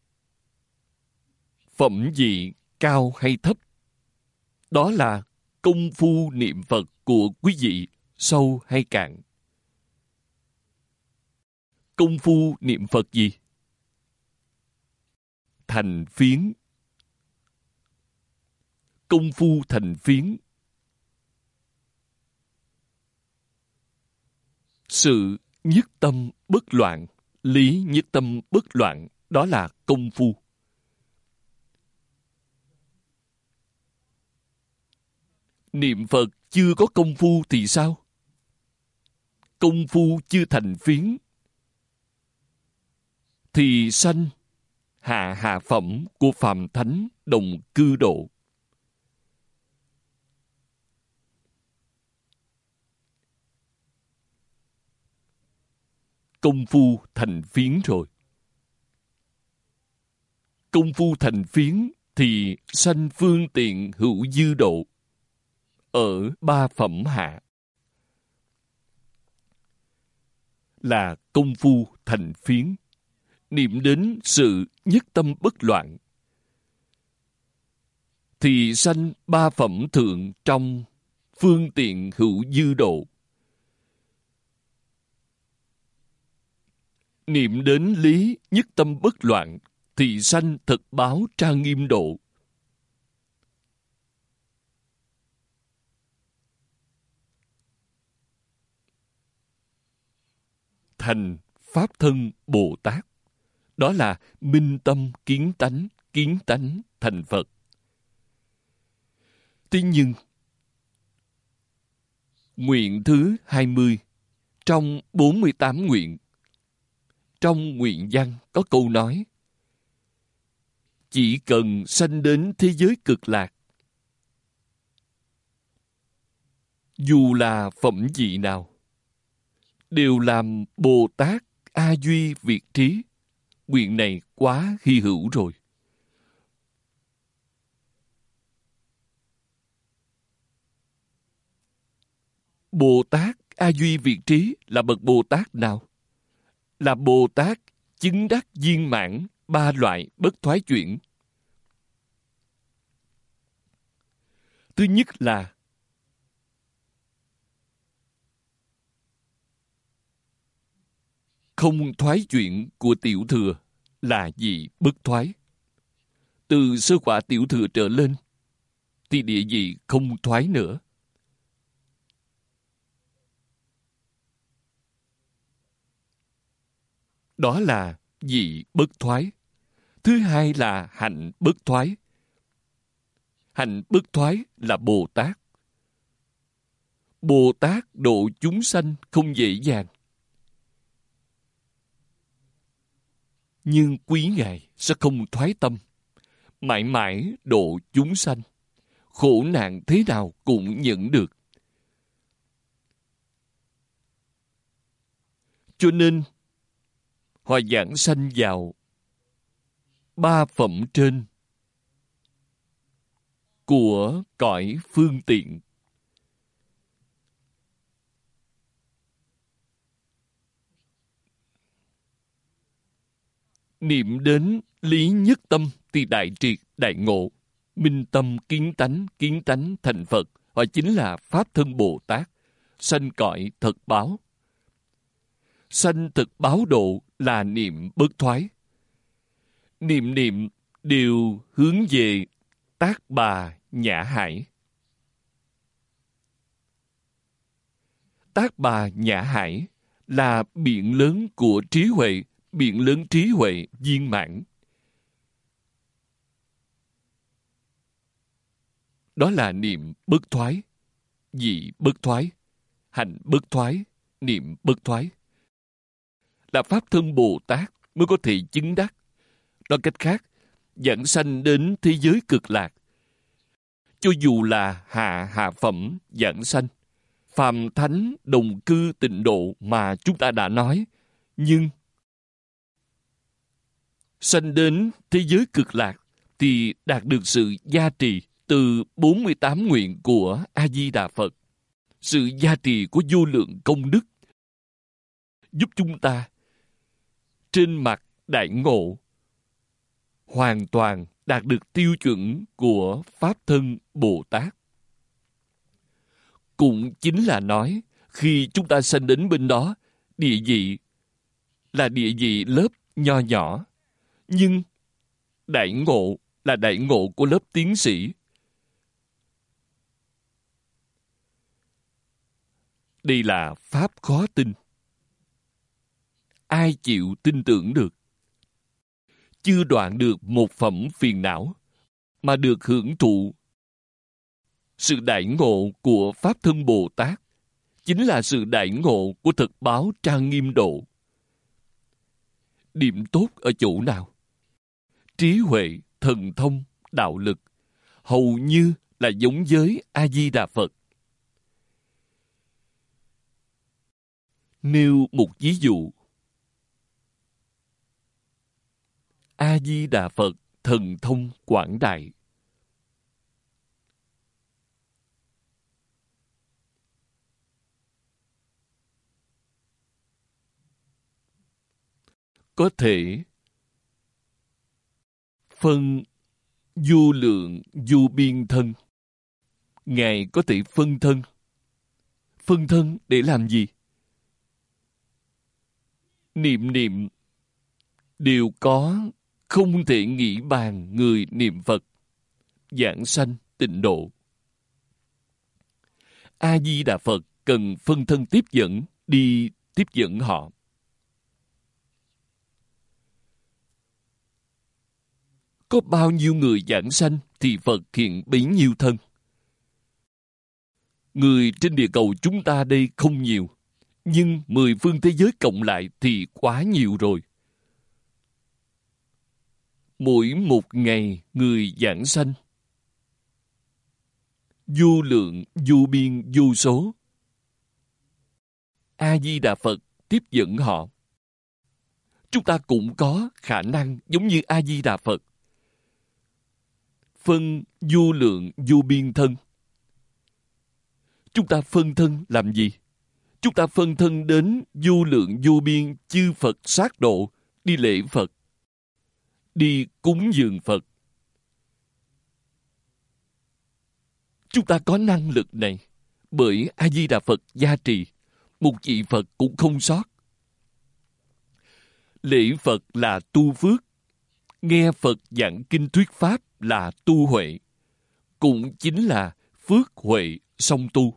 Speaker 1: Phẩm vị cao hay thấp, đó là công phu niệm Phật của quý vị sâu hay cạn. Công phu niệm Phật gì? Thành phiến. Công phu thành phiến. Sự nhất tâm bất loạn, lý nhất tâm bất loạn, đó là công phu. Niệm Phật chưa có công phu thì sao? Công phu chưa thành phiến thì sanh hạ hạ phẩm của phàm thánh đồng cư độ. Công phu thành phiến rồi. Công phu thành phiến thì sanh phương tiện hữu dư độ ở ba phẩm hạ, là công phu thành phiến. Niệm đến sự nhất tâm bất loạn thì sanh ba phẩm thượng trong phương tiện hữu dư độ. Niệm đến lý nhất tâm bất loạn thì sanh thật báo trang nghiêm độ. Thành Pháp thân Bồ Tát. Đó là minh tâm kiến tánh, kiến tánh thành Phật. Thế nhưng, nguyện thứ hai mươi trong bốn mươi tám nguyện, trong nguyện văn có câu nói: chỉ cần sanh đến thế giới cực lạc, dù là phẩm vị nào, đều làm Bồ Tát A Duy Việt Trí. Nguyện này quá hy hữu rồi. Bồ Tát A Duy Việt Trí là bậc Bồ Tát nào? Là Bồ Tát chứng đắc viên mãn ba loại bất thoái chuyển. Thứ nhất là không thoái chuyển của tiểu thừa, là vị bất thoái. Từ sơ quả tiểu thừa trở lên thì địa vị không thoái nữa. Đó là vị bất thoái. Thứ hai là hạnh bất thoái. Hạnh bất thoái là Bồ Tát. Bồ Tát độ chúng sanh không dễ dàng, nhưng quý Ngài sẽ không thoái tâm, mãi mãi độ chúng sanh. Khổ nạn thế nào cũng nhận được. Cho nên, họ giảng sanh vào ba phẩm trên của cõi phương tiện. Niệm đến lý nhất tâm thì đại triệt, đại ngộ. Minh tâm kiến tánh, kiến tánh thành Phật. Họ chính là Pháp thân Bồ Tát, sanh cõi thật báo. Sanh thật báo độ là niệm bất thoái. Niệm niệm đều hướng về Tác Bà Nhã Hải. Tác Bà Nhã Hải là biển lớn của trí huệ, biển lớn trí huệ viên mãn. Đó là niệm bất thoái, vị bất thoái, hành bất thoái, niệm bất thoái. Là Pháp thân Bồ Tát mới có thể chứng đắc. Nói cách khác, dẫn sanh đến thế giới cực lạc, cho dù là hạ hạ phẩm dẫn sanh, phàm thánh đồng cư tịnh độ mà chúng ta đã nói, nhưng sanh đến thế giới cực lạc thì đạt được sự gia trì từ bốn mươi tám nguyện của A-di-đà Phật. Sự gia trì của vô lượng công đức giúp chúng ta trên mặt đại ngộ hoàn toàn đạt được tiêu chuẩn của Pháp thân Bồ Tát. Cũng chính là nói, khi chúng ta sanh đến bên đó, địa vị là địa vị lớp nho nhỏ, nhưng đại ngộ là đại ngộ của lớp tiến sĩ. Đây là pháp khó tin, ai chịu tin tưởng được. Chưa đoạn được một phẩm phiền não, mà được hưởng thụ sự đại ngộ của Pháp Thân Bồ Tát, chính là sự đại ngộ của thực báo Trang Nghiêm Độ. Điểm tốt ở chỗ nào? Trí huệ, thần thông, đạo lực hầu như là giống với A-di-đà Phật. Nêu một ví dụ. A-di-đà Phật thần thông quảng đại. Có thể phân vô lượng vô biên thân. Ngài có thể phân thân. Phân thân để làm gì? Niệm niệm đều có không thể nghĩ bàn người niệm Phật, giảng sanh tịnh độ. A-di-đà Phật cần phân thân tiếp dẫn, đi tiếp dẫn họ. Có bao nhiêu người giảng sanh thì Phật hiện bấy nhiêu thân. Người trên địa cầu chúng ta đây không nhiều, nhưng mười phương thế giới cộng lại thì quá nhiều rồi. Mỗi một ngày người giảng sanh vô lượng, vô biên, vô số. A-di-đà Phật tiếp dẫn họ. Chúng ta cũng có khả năng giống như A-di-đà Phật. Phân vô lượng, vô biên thân. Chúng ta phân thân làm gì? Chúng ta phân thân đến vô lượng, vô biên chư Phật sát độ, đi lễ Phật, đi cúng dường Phật. Chúng ta có năng lực này bởi A-di-đà Phật gia trì, một vị Phật cũng không sót. Lễ Phật là tu phước, nghe Phật giảng kinh thuyết pháp là tu huệ, cũng chính là phước huệ song tu.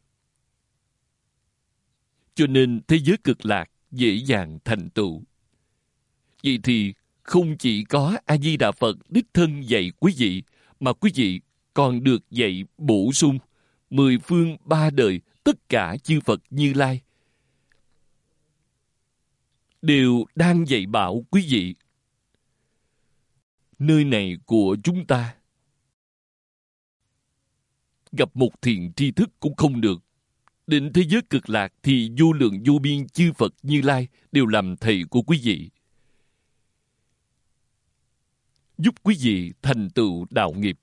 Speaker 1: Cho nên thế giới cực lạc dễ dàng thành tựu. Vậy thì không chỉ có A-di-đà Phật đích thân dạy quý vị, mà quý vị còn được dạy bổ sung mười phương ba đời tất cả chư Phật Như Lai đều đang dạy bảo quý vị. Nơi này của chúng ta gặp một thiện tri thức cũng không được. Đến thế giới cực lạc thì vô lượng vô biên chư Phật Như Lai đều làm thầy của quý vị, giúp quý vị thành tựu đạo nghiệp.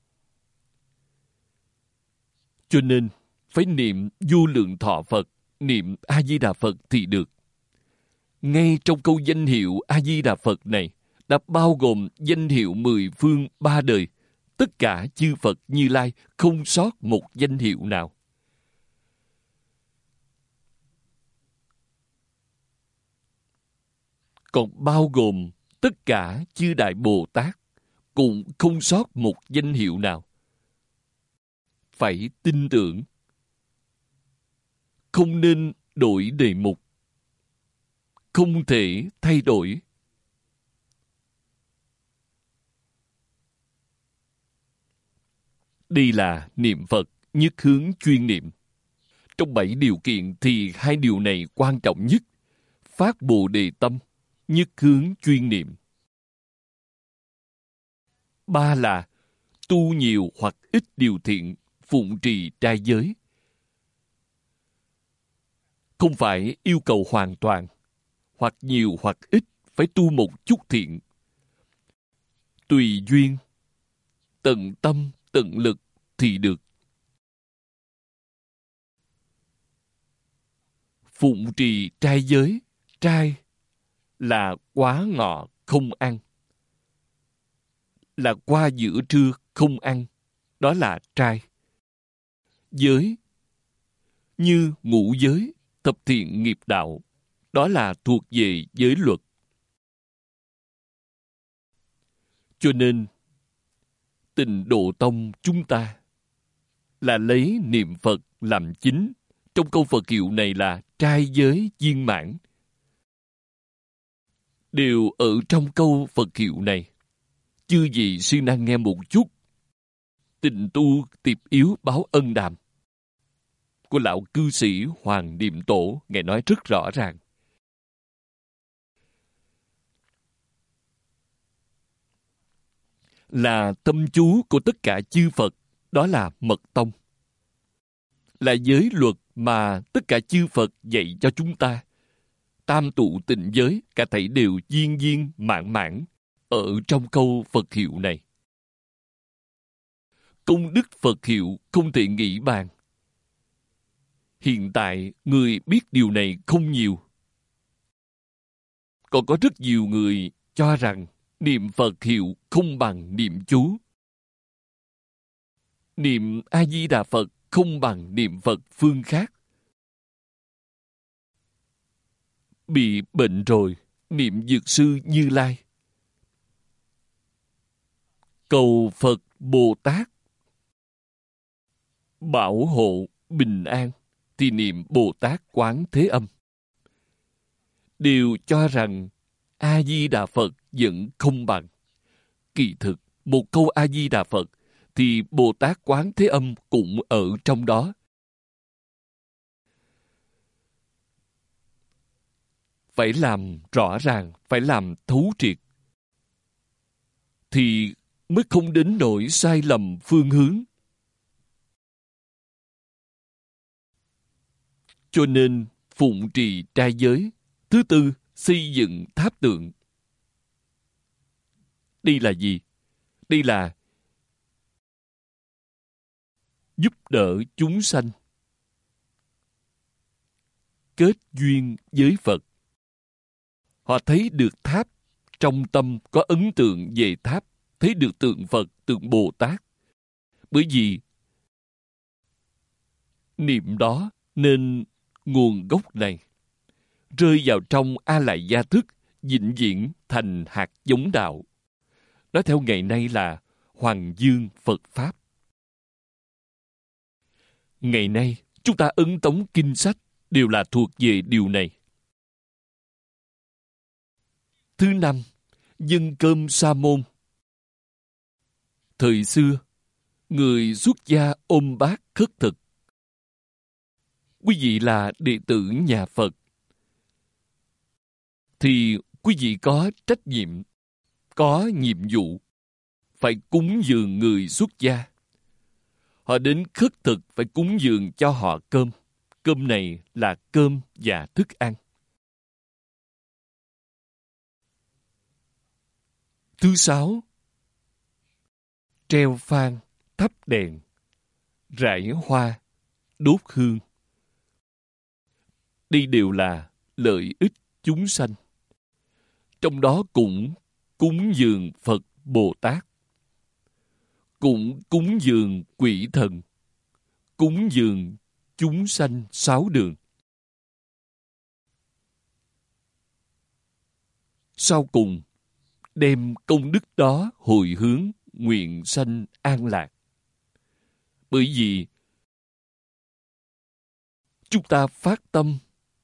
Speaker 1: Cho nên phải niệm vô lượng thọ Phật, niệm A-di-đà Phật thì được. Ngay trong câu danh hiệu A-di-đà Phật này đã bao gồm danh hiệu mười phương ba đời, tất cả chư Phật Như Lai, không sót một danh hiệu nào. Còn bao gồm tất cả chư Đại Bồ Tát, cũng không sót một danh hiệu nào. Phải tin tưởng. Không nên đổi đề mục. Không thể thay đổi. Đây là niệm Phật nhất hướng chuyên niệm. Trong bảy điều kiện thì hai điều này quan trọng nhất. Phát Bồ Đề tâm, nhất hướng chuyên niệm. Ba là tu nhiều hoặc ít điều thiện, phụng trì trai giới. Không phải yêu cầu hoàn toàn, hoặc nhiều hoặc ít, phải tu một chút thiện. Tùy duyên, tận tâm, tận lực thì được. Phụng trì trai giới, trai là quá ngọ không ăn, là qua giữa trưa không ăn, đó là trai. Giới như ngũ giới, thập thiện nghiệp đạo, đó là thuộc về giới luật. Cho nên Tịnh Độ Tông chúng ta là lấy niệm Phật làm chính. Trong câu Phật hiệu này là trai giới viên mãn. đều ở trong câu Phật hiệu này. Chư vị siêng năng nghe một chút. Tình tu tiệp yếu báo ân đàm của lão cư sĩ Hoàng Niệm Tổ, Ngài nói rất rõ ràng. Là tâm chú của tất cả chư Phật, đó là mật tông. Là giới luật mà tất cả chư Phật dạy cho chúng ta. Tam tụ tịnh giới, cả thảy đều viên viên mãn mãn ở trong câu Phật hiệu này. Công đức Phật hiệu không thể nghĩ bàn. Hiện tại, người biết điều này không nhiều. Còn có rất nhiều người cho rằng niệm Phật hiệu không bằng niệm chú. Niệm A-di-đà Phật không bằng niệm Phật phương khác. Bị bệnh rồi, niệm Dược sư Như Lai. Cầu Phật Bồ Tát bảo hộ bình an thì niệm Bồ Tát Quán Thế Âm. Đều cho rằng A-di-đà Phật vẫn không bằng. Kỳ thực, một câu A-di-đà Phật thì Bồ Tát Quán Thế Âm cũng ở trong đó. Phải làm rõ ràng, phải làm thấu triệt, thì mới không đến nỗi sai lầm phương hướng. Cho nên, phụng trì trai giới. Thứ tư, xây dựng tháp tượng. Đây là gì? Đây là giúp đỡ chúng sanh kết duyên với Phật. Họ thấy được tháp, trong tâm có ấn tượng về tháp, thấy được tượng Phật, tượng Bồ Tát. Bởi vì niệm đó nên nguồn gốc này rơi vào trong A Lại Gia Thức, vĩnh viễn thành hạt giống đạo. Nói theo ngày nay là Hoàng Dương Phật Pháp. Ngày nay, chúng ta ấn tống kinh sách đều là thuộc về điều này. Thứ năm, dâng cơm sa môn. Thời xưa, người xuất gia ôm bát khất thực. Quý vị là đệ tử nhà Phật, thì quý vị có trách nhiệm, có nhiệm vụ phải cúng dường người xuất gia. Họ đến khất thực phải cúng dường cho họ cơm. Cơm này là cơm và thức ăn. Thứ sáu, treo phan, thắp đèn, rải hoa, đốt hương. Đây đều là lợi ích chúng sanh. Trong đó cũng cúng dường Phật Bồ Tát, cũng cúng dường quỷ thần, cúng dường chúng sanh sáu đường. Sau cùng, đem công đức đó hồi hướng nguyện sanh an lạc. Bởi vì chúng ta phát tâm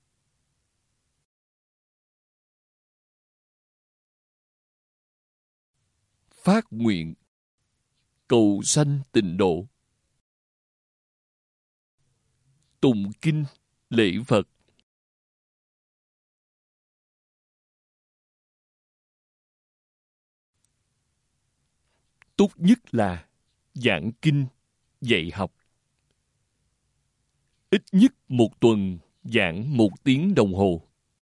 Speaker 1: phát nguyện cầu sanh tịnh độ, tụng kinh lễ Phật, tốt nhất là giảng kinh dạy học. Ít nhất một tuần giảng một tiếng đồng hồ.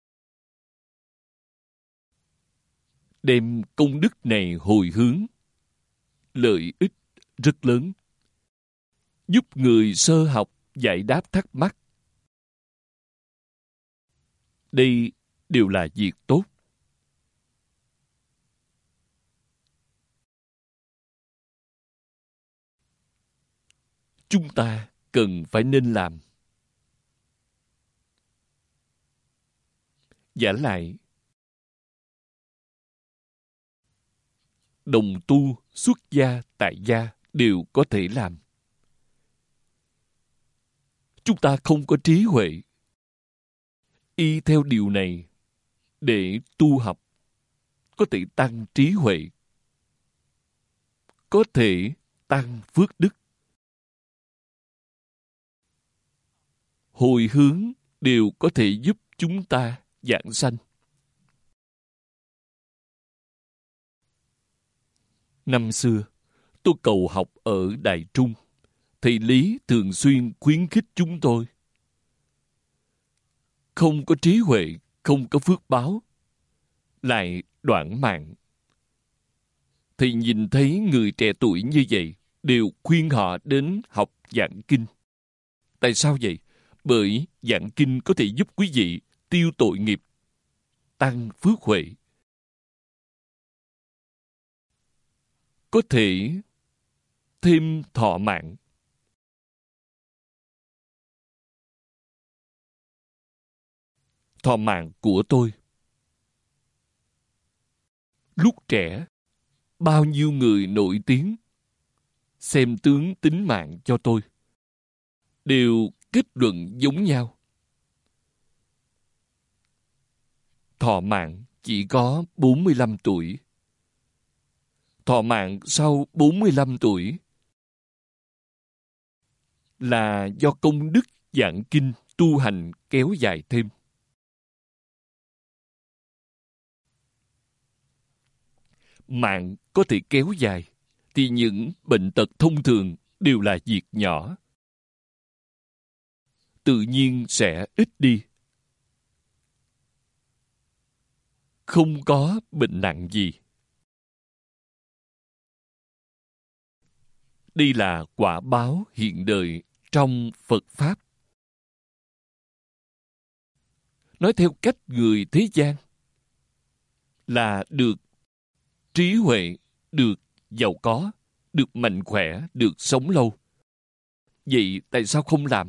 Speaker 1: Đem công đức này hồi hướng, lợi ích rất lớn. Giúp người sơ học giải đáp thắc mắc. Đây đều là việc tốt. Chúng ta cần phải nên làm. Vả lại, đồng tu, xuất gia, tại gia đều có thể làm. Chúng ta không có trí huệ, y theo điều này để tu học, có thể tăng trí huệ, có thể tăng phước đức. Hồi hướng đều có thể giúp chúng ta giảng sanh. Năm xưa, tôi cầu học ở Đại Trung. Thầy Lý thường xuyên khuyến khích chúng tôi. Không có trí huệ, không có phước báo, lại đoạn mạng. Thầy nhìn thấy người trẻ tuổi như vậy, đều khuyên họ đến học giảng kinh. Tại sao vậy? Bởi giảng kinh có thể giúp quý vị tiêu tội nghiệp, tăng phước huệ. Có thể thêm thọ mạng. Thọ mạng của tôi. Lúc trẻ, bao nhiêu người nổi tiếng xem tướng tính mạng cho tôi, đều kết luận giống nhau. Thọ mạng chỉ có bốn mươi lăm tuổi. Thọ mạng sau bốn mươi lăm tuổi là do công đức giảng kinh tu hành kéo dài thêm. Mạng có thể kéo dài thì những bệnh tật thông thường đều là việc nhỏ, tự nhiên sẽ ít đi. Không có bệnh nặng gì. Đây là quả báo hiện đời trong Phật Pháp. Nói theo cách người thế gian là được trí huệ, được giàu có, được mạnh khỏe, được sống lâu. Vậy tại sao không làm?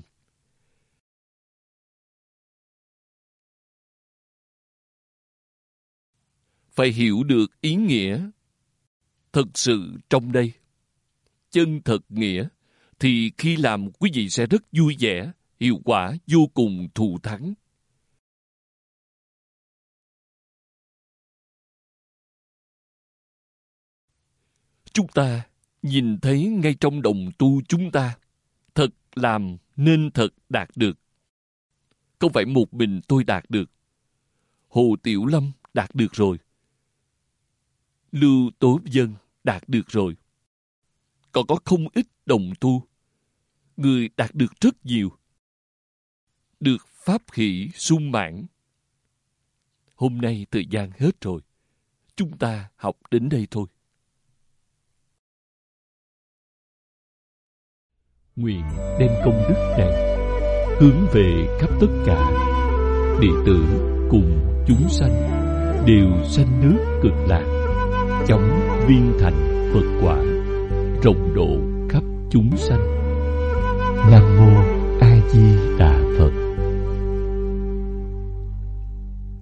Speaker 1: Phải hiểu được ý nghĩa thực sự trong đây. Chân thật nghĩa thì khi làm quý vị sẽ rất vui vẻ, hiệu quả vô cùng thù thắng. Chúng ta nhìn thấy ngay trong đồng tu chúng ta, thật làm nên thật đạt được. Không phải một mình tôi đạt được. Hồ Tiểu Lâm đạt được rồi. Lưu Tố Dân đạt được rồi. Còn có không ít đồng tu, người đạt được rất nhiều. Được pháp hỷ sung mãn. Hôm nay thời gian hết rồi. Chúng ta học đến đây thôi. Nguyện đem công đức này hướng về khắp tất cả đệ tử cùng chúng sanh đều sanh nước Cực Lạc, chóng viên thành Phật quả, rộng độ khắp chúng sanh. Nam mô A Di Đà Phật.